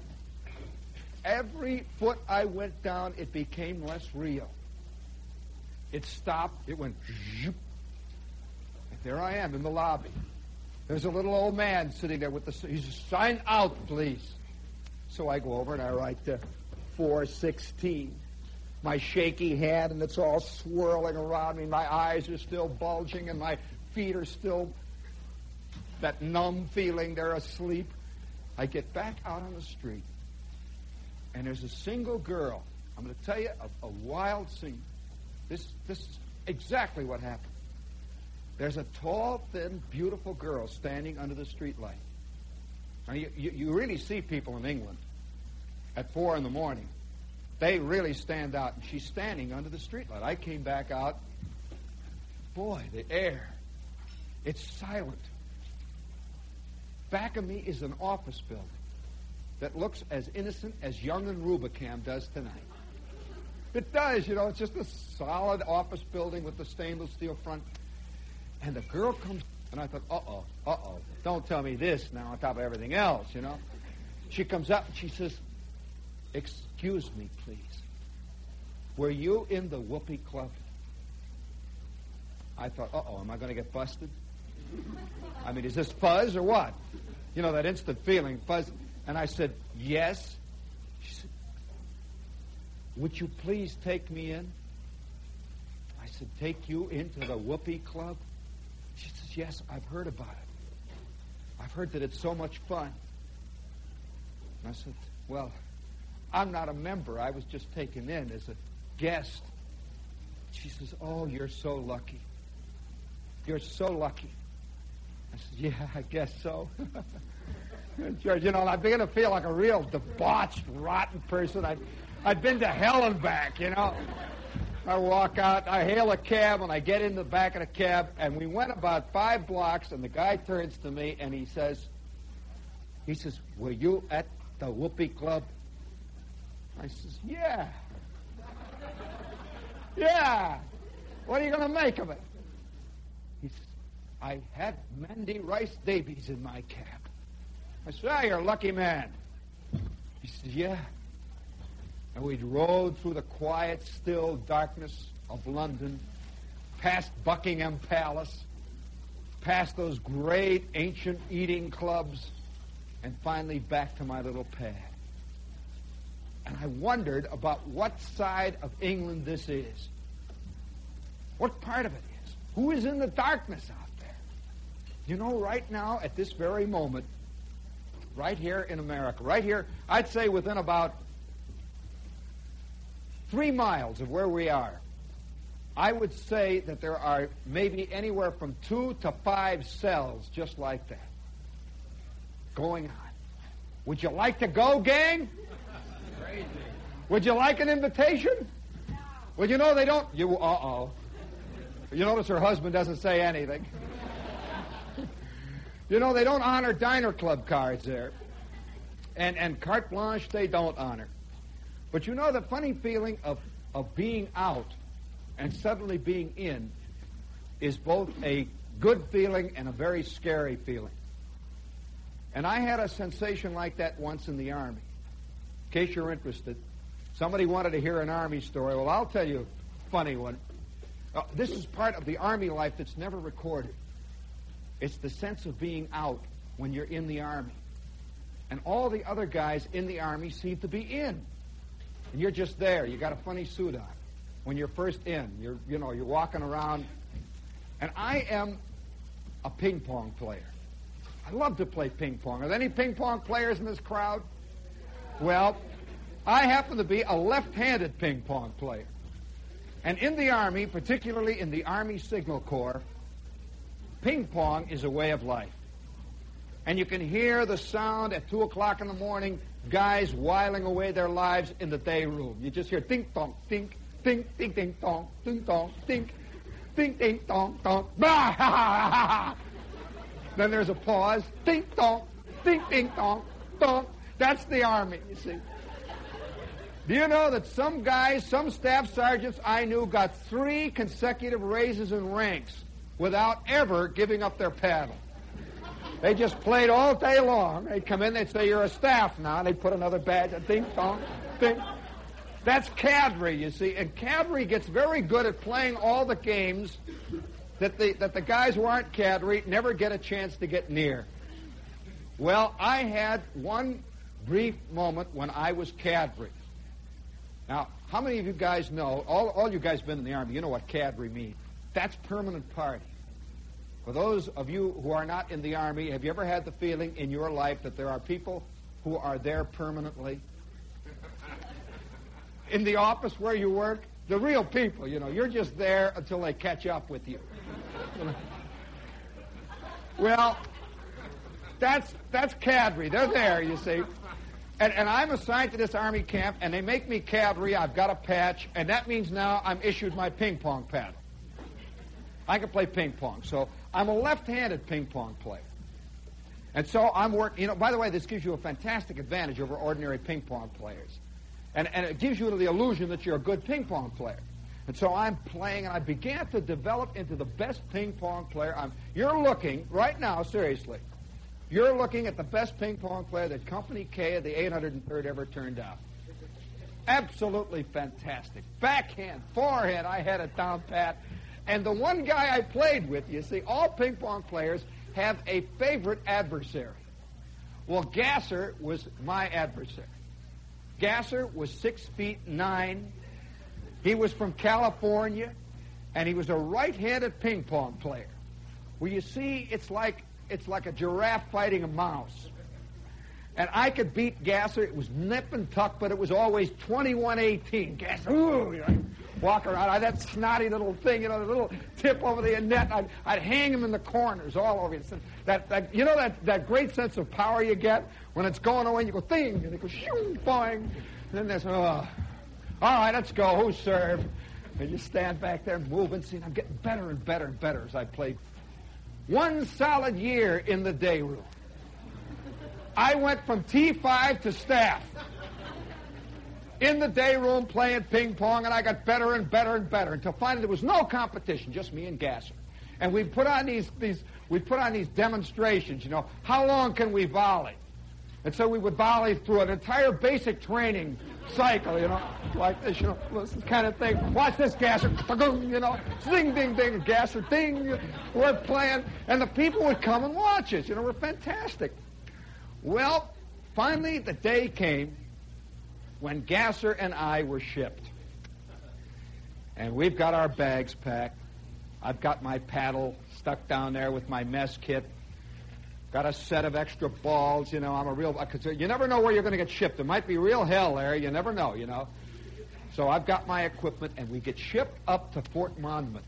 every foot I went down, it became less real. It stopped. It went zoop. And there I am in the lobby. There's a little old man sitting there with the... He says, sign out, please. So I go over and I write the four sixteen. My shaky hand, and it's all swirling around me. My eyes are still bulging, and my feet are still that numb feeling they're asleep. I get back out on the street, and there's a single girl. I'm going to tell you a, a wild scene. This, this is exactly what happened. There's a tall, thin, beautiful girl standing under the streetlight. Now, you, you, you really see people in England at four in the morning. They really stand out, and she's standing under the streetlight. I came back out. Boy, the air. It's silent. Back of me is an office building that looks as innocent as Young and Rubicam does tonight. It does, you know. It's just a solid office building with the stainless steel front. And the girl comes, and I thought, uh-oh, uh-oh. Don't tell me this now on top of everything else, you know. She comes up, and she says, excuse me, please. Were you in the Whoopee Club? I thought, uh-oh, am I going to get busted? I mean, is this fuzz or what? You know, that instant feeling, fuzz. And I said, yes. She said, would you please take me in? I said, take you into the Whoopee Club? She says, yes, I've heard about it. I've heard that it's so much fun. And I said, well, I'm not a member. I was just taken in as a guest. She says, oh, you're so lucky. You're so lucky. I said, yeah, I guess so. George, you know, I begin to feel like a real debauched, rotten person. I, I'd been to hell and back, you know. I walk out, I hail a cab, and I get in the back of the cab, and we went about five blocks, and the guy turns to me, and he says, he says, were you at the Whoopee Club? I says, yeah. Yeah. What are you going to make of it? He says, I had Mandy Rice Davies in my cab. I said, ah, you're a lucky man. He says, yeah. And we rode through the quiet, still darkness of London, past Buckingham Palace, past those great ancient eating clubs, and finally back to my little pad. And I wondered about what side of England this is. What part of it is? Who is in the darkness out there? You know, right now, at this very moment, right here in America, right here, I'd say within about three miles of where we are, I would say that there are maybe anywhere from two to five cells just like that going on. Would you like to go, gang? Crazy. Would you like an invitation? No. Well, you know they don't. You uh-oh. You notice her husband doesn't say anything. You know, they don't honor diner club cards there. And and carte blanche they don't honor. But you know the funny feeling of, of being out and suddenly being in is both a good feeling and a very scary feeling. And I had a sensation like that once in the Army. In case you're interested, somebody wanted to hear an Army story. Well, I'll tell you a funny one. Uh, this is part of the Army life that's never recorded. It's the sense of being out when you're in the Army. And all the other guys in the Army seem to be in. And you're just there. You got a funny suit on. When you're first in, you're you know, you're walking around. And I am a ping pong player. I love to play ping pong. Are there any ping pong players in this crowd? Well, I happen to be a left-handed ping pong player. And in the Army, particularly in the Army Signal Corps, ping pong is a way of life. And you can hear the sound at two o'clock in the morning, guys whiling away their lives in the day room. You just hear ding-dong, ding, ding, ding, ding, dong, ding-dong, ding, ding, ding, dong, dong, bah! Then there's a pause, ding-dong, ding, ding, dong, dong. That's the Army, you see. Do you know that some guys, some staff sergeants I knew got three consecutive raises in ranks without ever giving up their paddle? They just played all day long. They'd come in, they'd say, you're a staff now, and they'd put another badge, a ding-dong, ding. That's cadre, you see, and cadre gets very good at playing all the games that the, that the guys who aren't cadre never get a chance to get near. Well, I had one brief moment when I was cadre. Now, how many of you guys know, all, all you guys have been in the Army, you know what cadre means. That's permanent party. For those of you who are not in the Army, have you ever had the feeling in your life that there are people who are there permanently? In the office where you work, the real people, you know, you're just there until they catch up with you. You know? Well, that's that's cadre. They're there, you see. And, and I'm assigned to this Army camp, and they make me cadre. I've got a patch, and that means now I'm issued my ping pong paddle. I can play ping pong. So I'm a left-handed ping pong player. And so I'm working, you know, by the way, this gives you a fantastic advantage over ordinary ping pong players. And, and it gives you the illusion that you're a good ping pong player. And so I'm playing, and I began to develop into the best ping pong player. I'm, you're looking, right now, seriously, you're looking at the best ping pong player that Company K of the eight hundred third ever turned out. Absolutely fantastic. Backhand, forehand, I had it down pat. And the one guy I played with, you see, all ping pong players have a favorite adversary. Well, Gasser was my adversary. Gasser was six feet nine. He was from California, and he was a right-handed ping pong player. Well, you see, it's like it's like a giraffe fighting a mouse. And I could beat Gasser. It was nip and tuck, but it was always twenty-one eighteen. Gasser, ooh, you know, walk around. I, that snotty little thing, you know, the little tip over the net. I'd, I'd hang him in the corners all over you. That, that, you know that, that great sense of power you get when it's going away and you go, thing, and it goes, shoo, boing. And then there's, oh, all right, let's go. Who's served? And you stand back there moving. See, I'm getting better and better and better as I played. One solid year in the day room. I went from T five to staff in the day room playing ping pong, and I got better and better and better until finally there was no competition, just me and Gasser. And we put on these these we put on these demonstrations. You know, how long can we volley? And so we would volley through an entire basic training cycle, you know, like this, you know, this kind of thing. Watch this, Gasser, you know, ding, ding, ding, Gasser, ding. We're playing, and the people would come and watch us. You know, we're fantastic. Well, finally the day came when Gasser and I were shipped. And we've got our bags packed. I've got my paddle stuck down there with my mess kit. Got a set of extra balls, you know, I'm a real, you never know where you're going to get shipped. It might be real hell there, you never know, you know. So I've got my equipment, and we get shipped up to Fort Monmouth.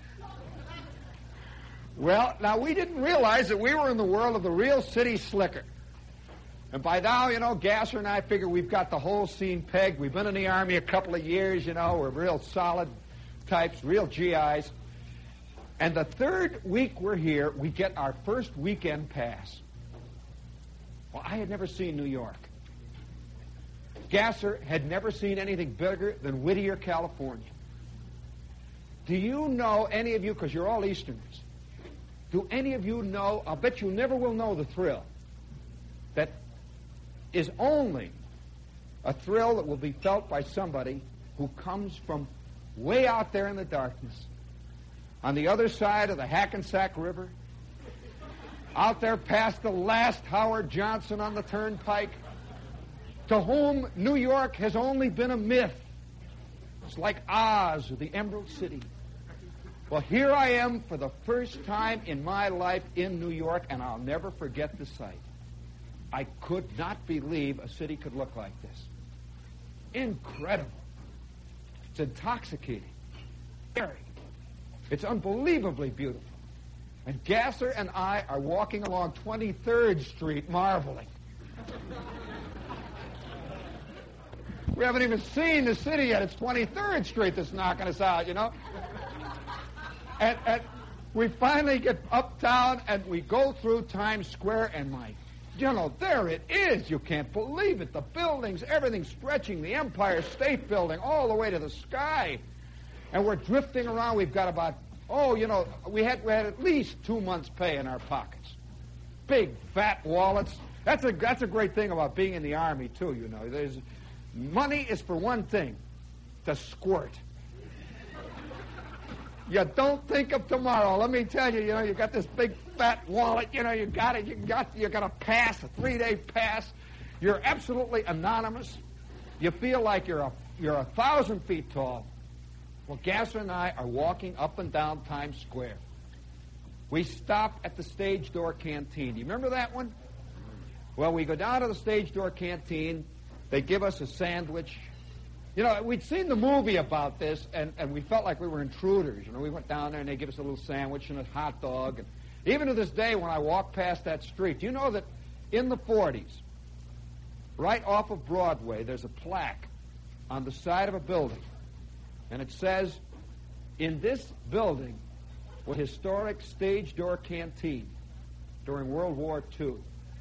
Well, now, we didn't realize that we were in the world of the real city slicker. And by now, you know, Gasser and I figure we've got the whole scene pegged. We've been in the Army a couple of years, you know, we're real solid types, real G Is. And the third week we're here, we get our first weekend pass. Well, I had never seen New York. Gasser had never seen anything bigger than Whittier, California. Do you know, any of you, because you're all Easterners, do any of you know, I'll bet you never will know the thrill that is only a thrill that will be felt by somebody who comes from way out there in the darkness, on the other side of the Hackensack River, out there past the last Howard Johnson on the turnpike, to whom New York has only been a myth. It's like Oz or the Emerald City. Well, here I am for the first time in my life in New York, and I'll never forget the sight. I could not believe a city could look like this. Incredible. It's intoxicating. Scary. It's unbelievably beautiful. And Gasser and I are walking along twenty-third Street marveling. We haven't even seen the city yet. It's twenty-third Street that's knocking us out, you know. And, and we finally get uptown, and we go through Times Square, and my, you know, there it is. You can't believe it. The buildings, everything stretching, the Empire State Building all the way to the sky. And we're drifting around. We've got about, oh, you know, we had, we had at least two months' pay in our pockets. Big, fat wallets. That's a, that's a great thing about being in the Army, too, you know. There's, money is for one thing, to squirt. You don't think of tomorrow. Let me tell you, you know, you got this big fat wallet, you know, you got it, you got, you got a pass, a three-day pass. You're absolutely anonymous. You feel like you're a, you're a thousand feet tall. Well, Gasser and I are walking up and down Times Square. We stop at the Stage Door Canteen. Do you remember that one? Well, we go down to the Stage Door Canteen. They give us a sandwich. You know, we'd seen the movie about this, and, and we felt like we were intruders. You know, we went down there, and they give us a little sandwich and a hot dog. And even to this day, when I walk past that street, do you know that in the forties, right off of Broadway, there's a plaque on the side of a building, and it says, in this building was historic Stage Door Canteen during World War Two.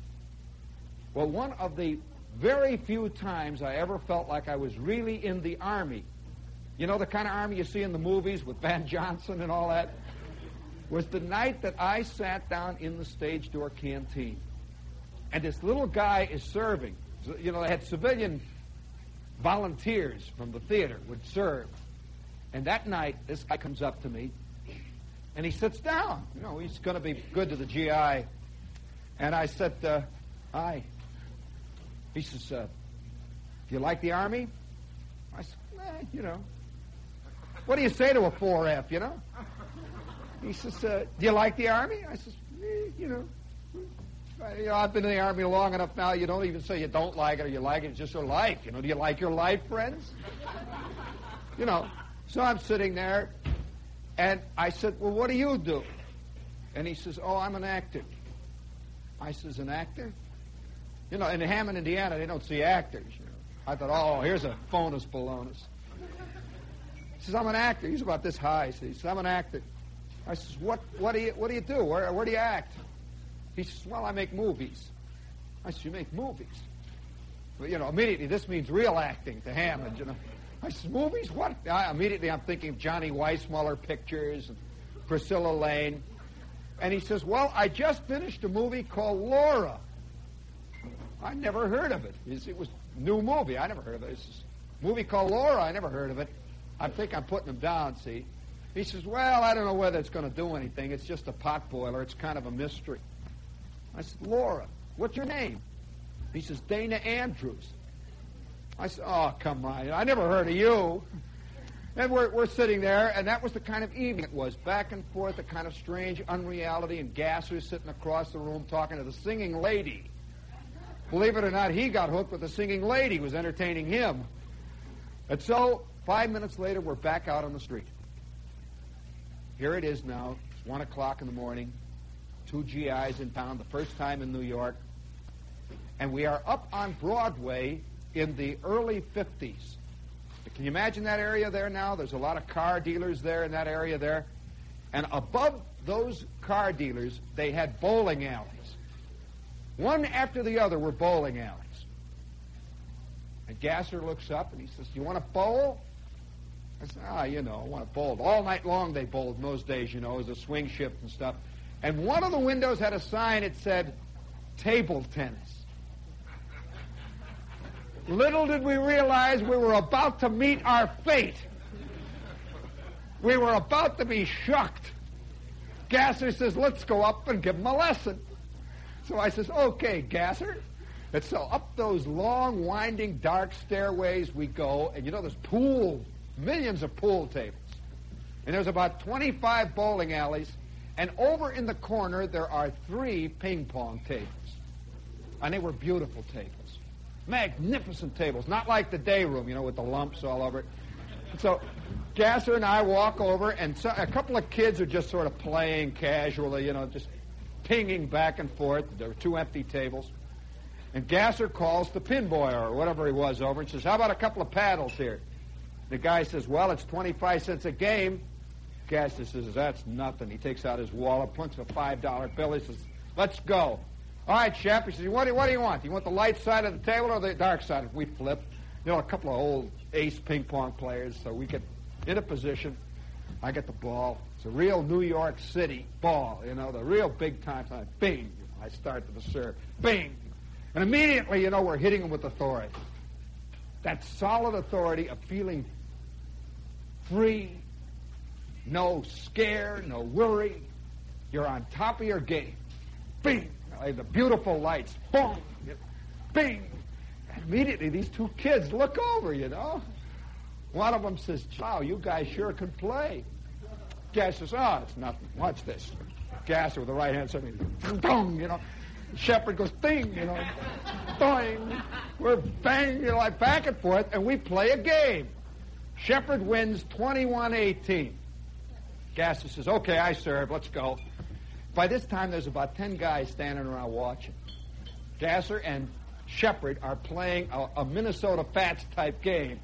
Well, one of the very few times I ever felt like I was really in the Army, you know, the kind of Army you see in the movies with Van Johnson and all that, was the night that I sat down in the Stage Door Canteen. And this little guy is serving. You know, they had civilian volunteers from the theater would serve. And that night, this guy comes up to me, and he sits down. You know, he's going to be good to the G I. And I said, uh, hi. He says, uh, do you like the Army? I said, eh, you know. What do you say to a four F, you know? He says, uh, do you like the Army? I says, eh, you know. I, you know, I've been in the Army long enough now, you don't even say you don't like it or you like it, it's just your life. You know, do you like your life, friends? You know, so I'm sitting there, and I said, well, what do you do? And he says, oh, I'm an actor. I says, an actor? You know, in Hammond, Indiana, they don't see actors. You know. I thought, oh, here's a phonus balonus. He says, I'm an actor. He's about this high. So he says, I'm an actor. I says, what, what do you, what do you do? Where, where do you act? He says, well, I make movies. I said, you make movies? Well, you know, immediately, this means real acting to Hammond, you know. I said, movies? What? I, immediately, I'm thinking of Johnny Weissmuller pictures and Priscilla Lane. And he says, well, I just finished a movie called Laura. I never heard of it. It was a new movie. I never heard of it. It's a movie called Laura. I never heard of it. I think I'm putting him down, see. He says, well, I don't know whether it's going to do anything. It's just a pot boiler. It's kind of a mystery. I said, Laura, what's your name? He says, Dana Andrews. I said, oh, come on. I never heard of you. And we're, we're sitting there, and that was the kind of evening it was. Back and forth, a kind of strange unreality, and Gasser sitting across the room talking to the singing lady. Believe it or not, he got hooked with the singing lady who was entertaining him. And so, five minutes later, we're back out on the street. Here it is now. It's one o'clock in the morning. Two G Is in town, the first time in New York. And we are up on Broadway in the early fifties. Can you imagine that area there now? There's a lot of car dealers there in that area there. And above those car dealers, they had bowling alleys. One after the other were bowling alleys. And Gasser looks up and he says, you want to bowl? I said, ah, you know, I want to bowl. All night long they bowled in those days, you know, as a swing shift and stuff. And one of the windows had a sign that said, table tennis. Little did we realize we were about to meet our fate. We were about to be shucked. Gasser says, let's go up and give him a lesson. So I says, okay, Gasser. And so up those long, winding, dark stairways we go, and you know, there's pool, millions of pool tables. And there's about twenty-five bowling alleys, and over in the corner there are three ping pong tables. And they were beautiful tables. Magnificent tables, not like the day room, you know, with the lumps all over it. So Gasser and I walk over, and so, a couple of kids are just sort of playing casually, you know, just pinging back and forth. There were two empty tables. And Gasser calls the pinboy or whatever he was over and says, how about a couple of paddles here? The guy says, well, it's twenty-five cents a game. Gasser says, that's nothing. He takes out his wallet, punts a five dollar bill. He says, let's go. All right, Shep. He says, what do, what do you want? Do you want the light side of the table or the dark side? We flip. You know, a couple of old ace ping pong players, so we get in a position. I get the ball. It's a real New York City ball, you know, the real big time. So I, bing. I start to the serve. Bing. And immediately, you know, we're hitting them with authority. That solid authority of feeling free, no scare, no worry. You're on top of your game. Bing. Like the beautiful lights. Boom. Bing. Immediately, these two kids look over, you know. One of them says, wow, you guys sure can play. Gasser says, oh, it's nothing. Watch this. Gasser with the right hand says, dong, you know. Shepherd goes, ding, you know. Doing. We're banging, you know, like back and forth, and we play a game. Shepherd wins twenty-one eighteen. Gasser says, okay, I serve. Let's go. By this time, there's about ten guys standing around watching. Gasser and Shepherd are playing a, a Minnesota Fats type game.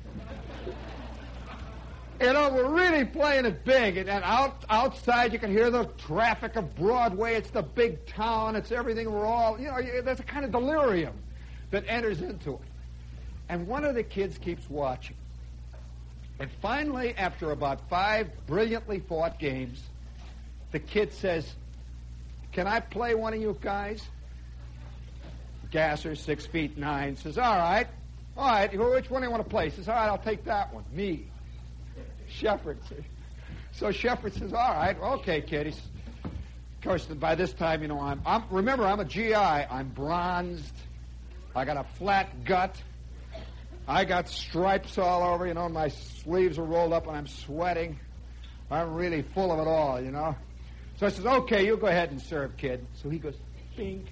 You know, we're really playing it big. And, and out, outside, you can hear the traffic of Broadway. It's the big town. It's everything. We're all, you know, there's a kind of delirium that enters into it. And one of the kids keeps watching. And finally, after about five brilliantly fought games, the kid says, can I play one of you guys? Gasser, six feet nine, says, all right. All right, which one do you want to play? He says, all right, I'll take that one. Me. Shepherd. So Shepherd says, all right, okay, kid. He's, of course, by this time, you know, I'm, I'm, remember, I'm a G I. I'm bronzed. I got a flat gut. I got stripes all over, you know, and my sleeves are rolled up and I'm sweating. I'm really full of it all, you know. So I says, okay, you go ahead and serve, kid. So he goes, bing,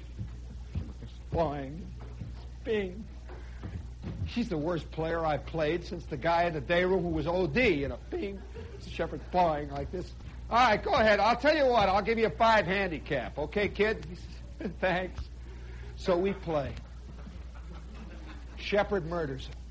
boing, bing. She's the worst player I've played since the guy in the day room who was O D, you know, bing. So Shepherd's boing like this. All right, go ahead. I'll tell you what. I'll give you a five handicap. Okay, kid? He says, thanks. So we play. Shepherd murders him.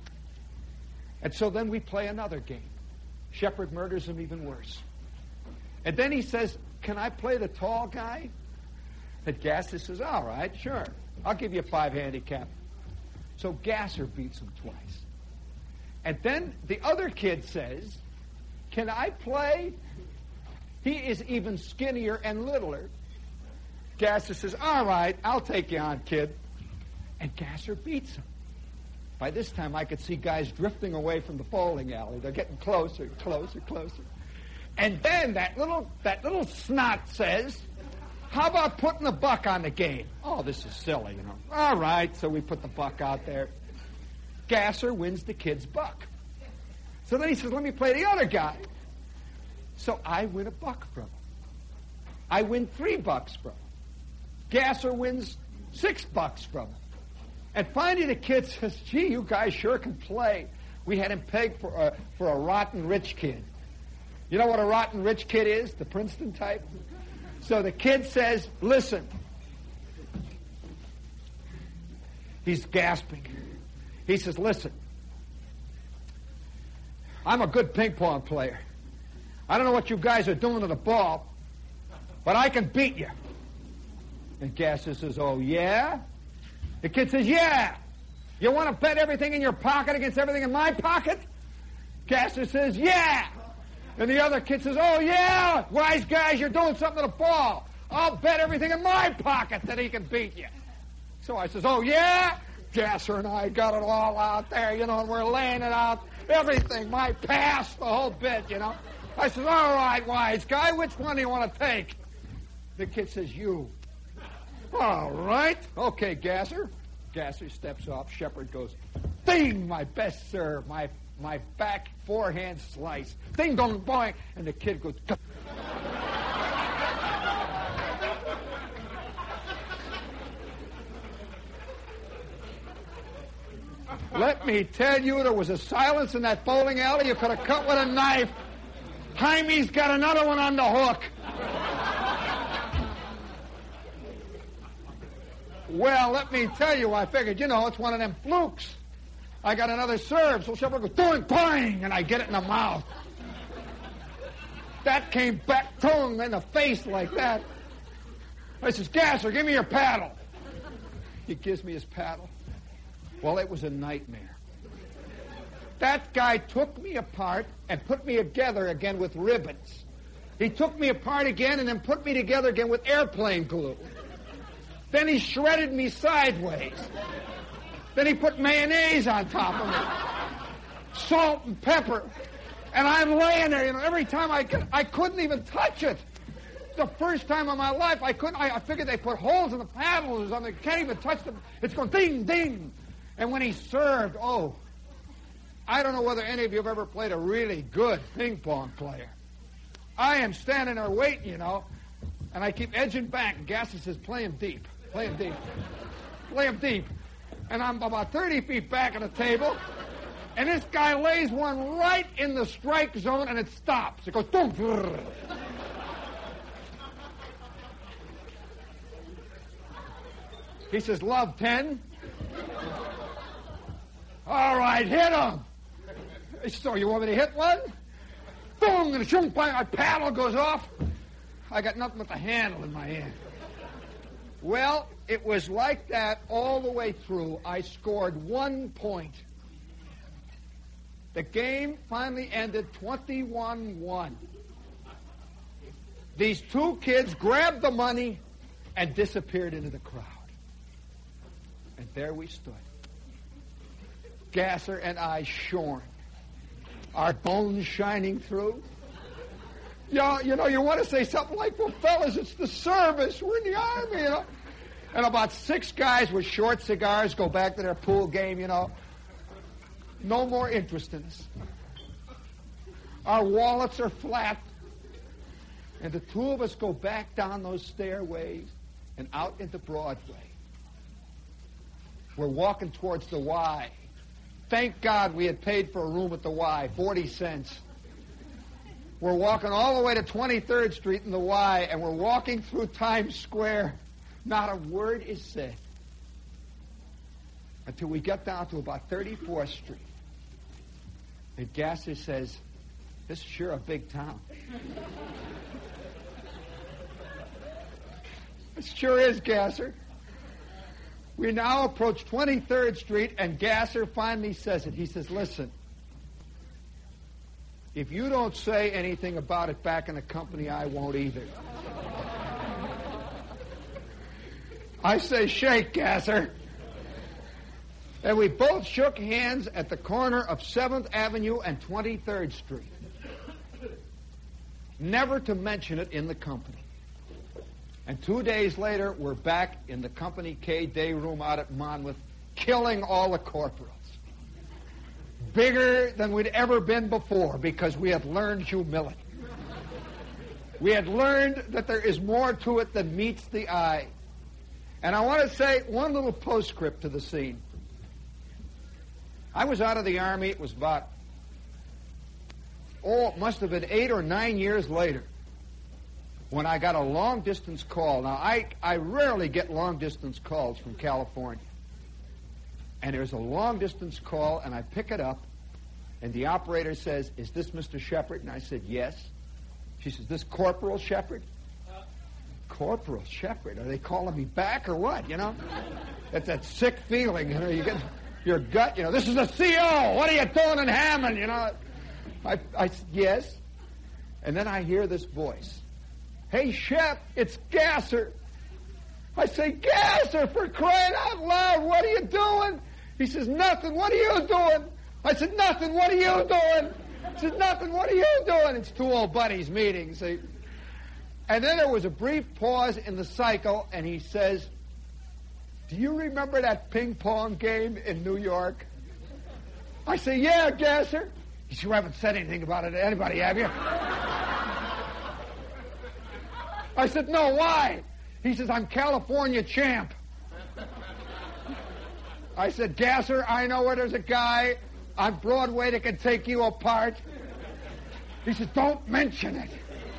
And so then we play another game. Shepherd murders him even worse. And then he says, can I play the tall guy? And Gasser says, all right, sure. I'll give you a five handicap. So Gasser beats him twice. And then the other kid says, can I play? He is even skinnier and littler. Gasser says, all right, I'll take you on, kid. And Gasser beats him. By this time, I could see guys drifting away from the bowling alley. They're getting closer, closer, closer. And then that little that little snot says, how about putting the buck on the game? Oh, this is silly, you know. All right, so we put the buck out there. Gasser wins the kid's buck. So then he says, let me play the other guy. So I win a buck from him. I win three bucks from him. Gasser wins six bucks from him. And finally the kid says, gee, you guys sure can play. We had him pegged for a, for a rotten rich kid. You know what a rotten rich kid is? The Princeton type? So the kid says, listen. He's gasping. He says, listen. I'm a good ping pong player. I don't know what you guys are doing to the ball, but I can beat you. And Gasser says, oh, yeah? The kid says, yeah. You want to bet everything in your pocket against everything in my pocket? Gasser says, yeah. And the other kid says, oh, yeah, wise guys, you're doing something to the ball. I'll bet everything in my pocket that he can beat you. So I says, oh, yeah? Gasser and I got it all out there, you know, and we're laying it out, everything, my pass, the whole bit, you know. I says, all right, wise guy, which one do you want to take? The kid says, you. All right. Okay, Gasser. Gasser steps off. Shepherd goes, ding, my best serve, my my back forehand slice. Ding dong boing, and the kid goes. Let me tell you, there was a silence in that bowling alley you could have cut with a knife. Jaime's got another one on the hook. Well, let me tell you, I figured, you know, it's one of them flukes. I got another serve, so Shepard goes, doing, bang, and I get it in the mouth. That came back, tongue in the face like that. I says, Gasser, give me your paddle. He gives me his paddle. Well, it was a nightmare. That guy took me apart and put me together again with ribbons. He took me apart again and then put me together again with airplane glue. Then he shredded me sideways. Then he put mayonnaise on top of me. Salt and pepper. And I'm laying there, you know, every time I could, I couldn't even touch it. The first time in my life, I couldn't, I, I figured they put holes in the paddles or something. I can't even touch them. It's going ding, ding. And when he served, oh, I don't know whether any of you have ever played a really good ping pong player. I am standing there waiting, you know, and I keep edging back. And Gasser says, play him deep, play him deep, play him deep. And I'm about thirty feet back at the table, and this guy lays one right in the strike zone, and it stops. It goes, boom. He says, love ten. All right, hit him. So you want me to hit one? Boom, and a chunk, my paddle goes off. I got nothing but the handle in my hand. Well, it was like that all the way through. I scored one point. The game finally ended twenty-one one. These two kids grabbed the money and disappeared into the crowd. And there we stood. Gasser and I shorn. Our bones shining through. You know, you know, you want to say something like, well, fellas, it's the service. We're in the Army, you know. And about six guys with short cigars go back to their pool game, you know. No more interest in us. Our wallets are flat. And the two of us go back down those stairways and out into Broadway. We're walking towards the Y. Thank God we had paid for a room at the Y, forty cents. We're walking all the way to twenty-third Street in the Y, and we're walking through Times Square. Not a word is said until we get down to about thirty-fourth Street. And Gasser says, this is sure a big town. It sure is, Gasser. We now approach twenty-third Street, and Gasser finally says it. He says, listen, if you don't say anything about it back in the company, I won't either. I say, shake, Gasser. And we both shook hands at the corner of seventh Avenue and twenty-third Street. Never to mention it in the company. And two days later, we're back in the Company K day room out at Monmouth, killing all the corporals. Bigger than we'd ever been before because we had learned humility. We had learned that there is more to it than meets the eye. And I want to say one little postscript to the scene. I was out of the Army. It was about, oh, it must have been eight or nine years later when I got a long-distance call. Now, I, I rarely get long-distance calls from California. And there's a long-distance call, and I pick it up, and the operator says, is this Mister Shepard? And I said, yes. She says, this Corporal Shepard? Uh, Corporal Shepard? Are they calling me back or what, you know? That's that sick feeling, you know, you get your gut, you know, this is a C O, what are you doing in Hammond, you know? I, I said, yes. And then I hear this voice. Hey, Shep, it's Gasser. I say, Gasser, for crying out loud, what are you doing? He says, nothing, what are you doing? I said, nothing, what are you doing? He says, nothing, what are you doing? It's two old buddies meeting, see. And then there was a brief pause in the cycle, and he says, do you remember that ping pong game in New York? I say, yeah, Gasser. He said, you haven't said anything about it to anybody, have you? I said, no, why? He says, I'm California champ. I said, Gasser, I know where there's a guy on Broadway that can take you apart. He says, don't mention it.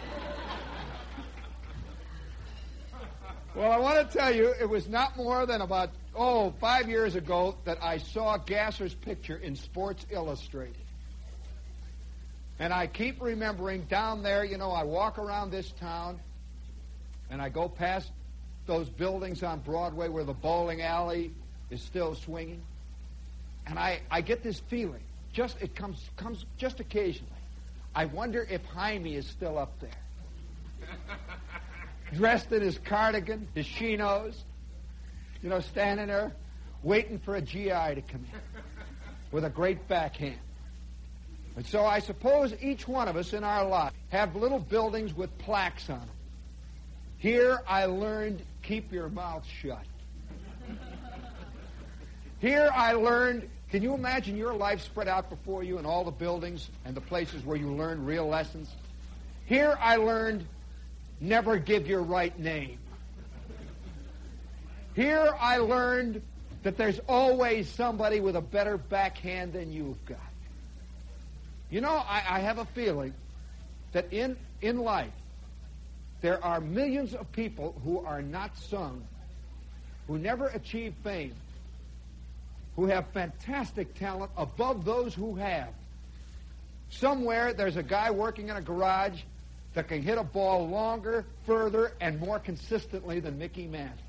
Well, I want to tell you, it was not more than about, oh, five years ago that I saw Gasser's picture in Sports Illustrated. And I keep remembering down there, you know, I walk around this town, and I go past those buildings on Broadway where the bowling alley is still swinging. And I, I get this feeling, just it comes comes just occasionally. I wonder if Jaime is still up there. Dressed in his cardigan, his chinos, you know, standing there waiting for a G I to come in with a great backhand. And so I suppose each one of us in our life have little buildings with plaques on them. Here I learned, keep your mouth shut. Here I learned, can you imagine your life spread out before you in all the buildings and the places where you learned real lessons? Here I learned, never give your right name. Here I learned that there's always somebody with a better backhand than you've got. You know, I, I have a feeling that in, in life, there are millions of people who are not sung, who never achieve fame, who have fantastic talent above those who have. Somewhere there's a guy working in a garage that can hit a ball longer, further, and more consistently than Mickey Mantle.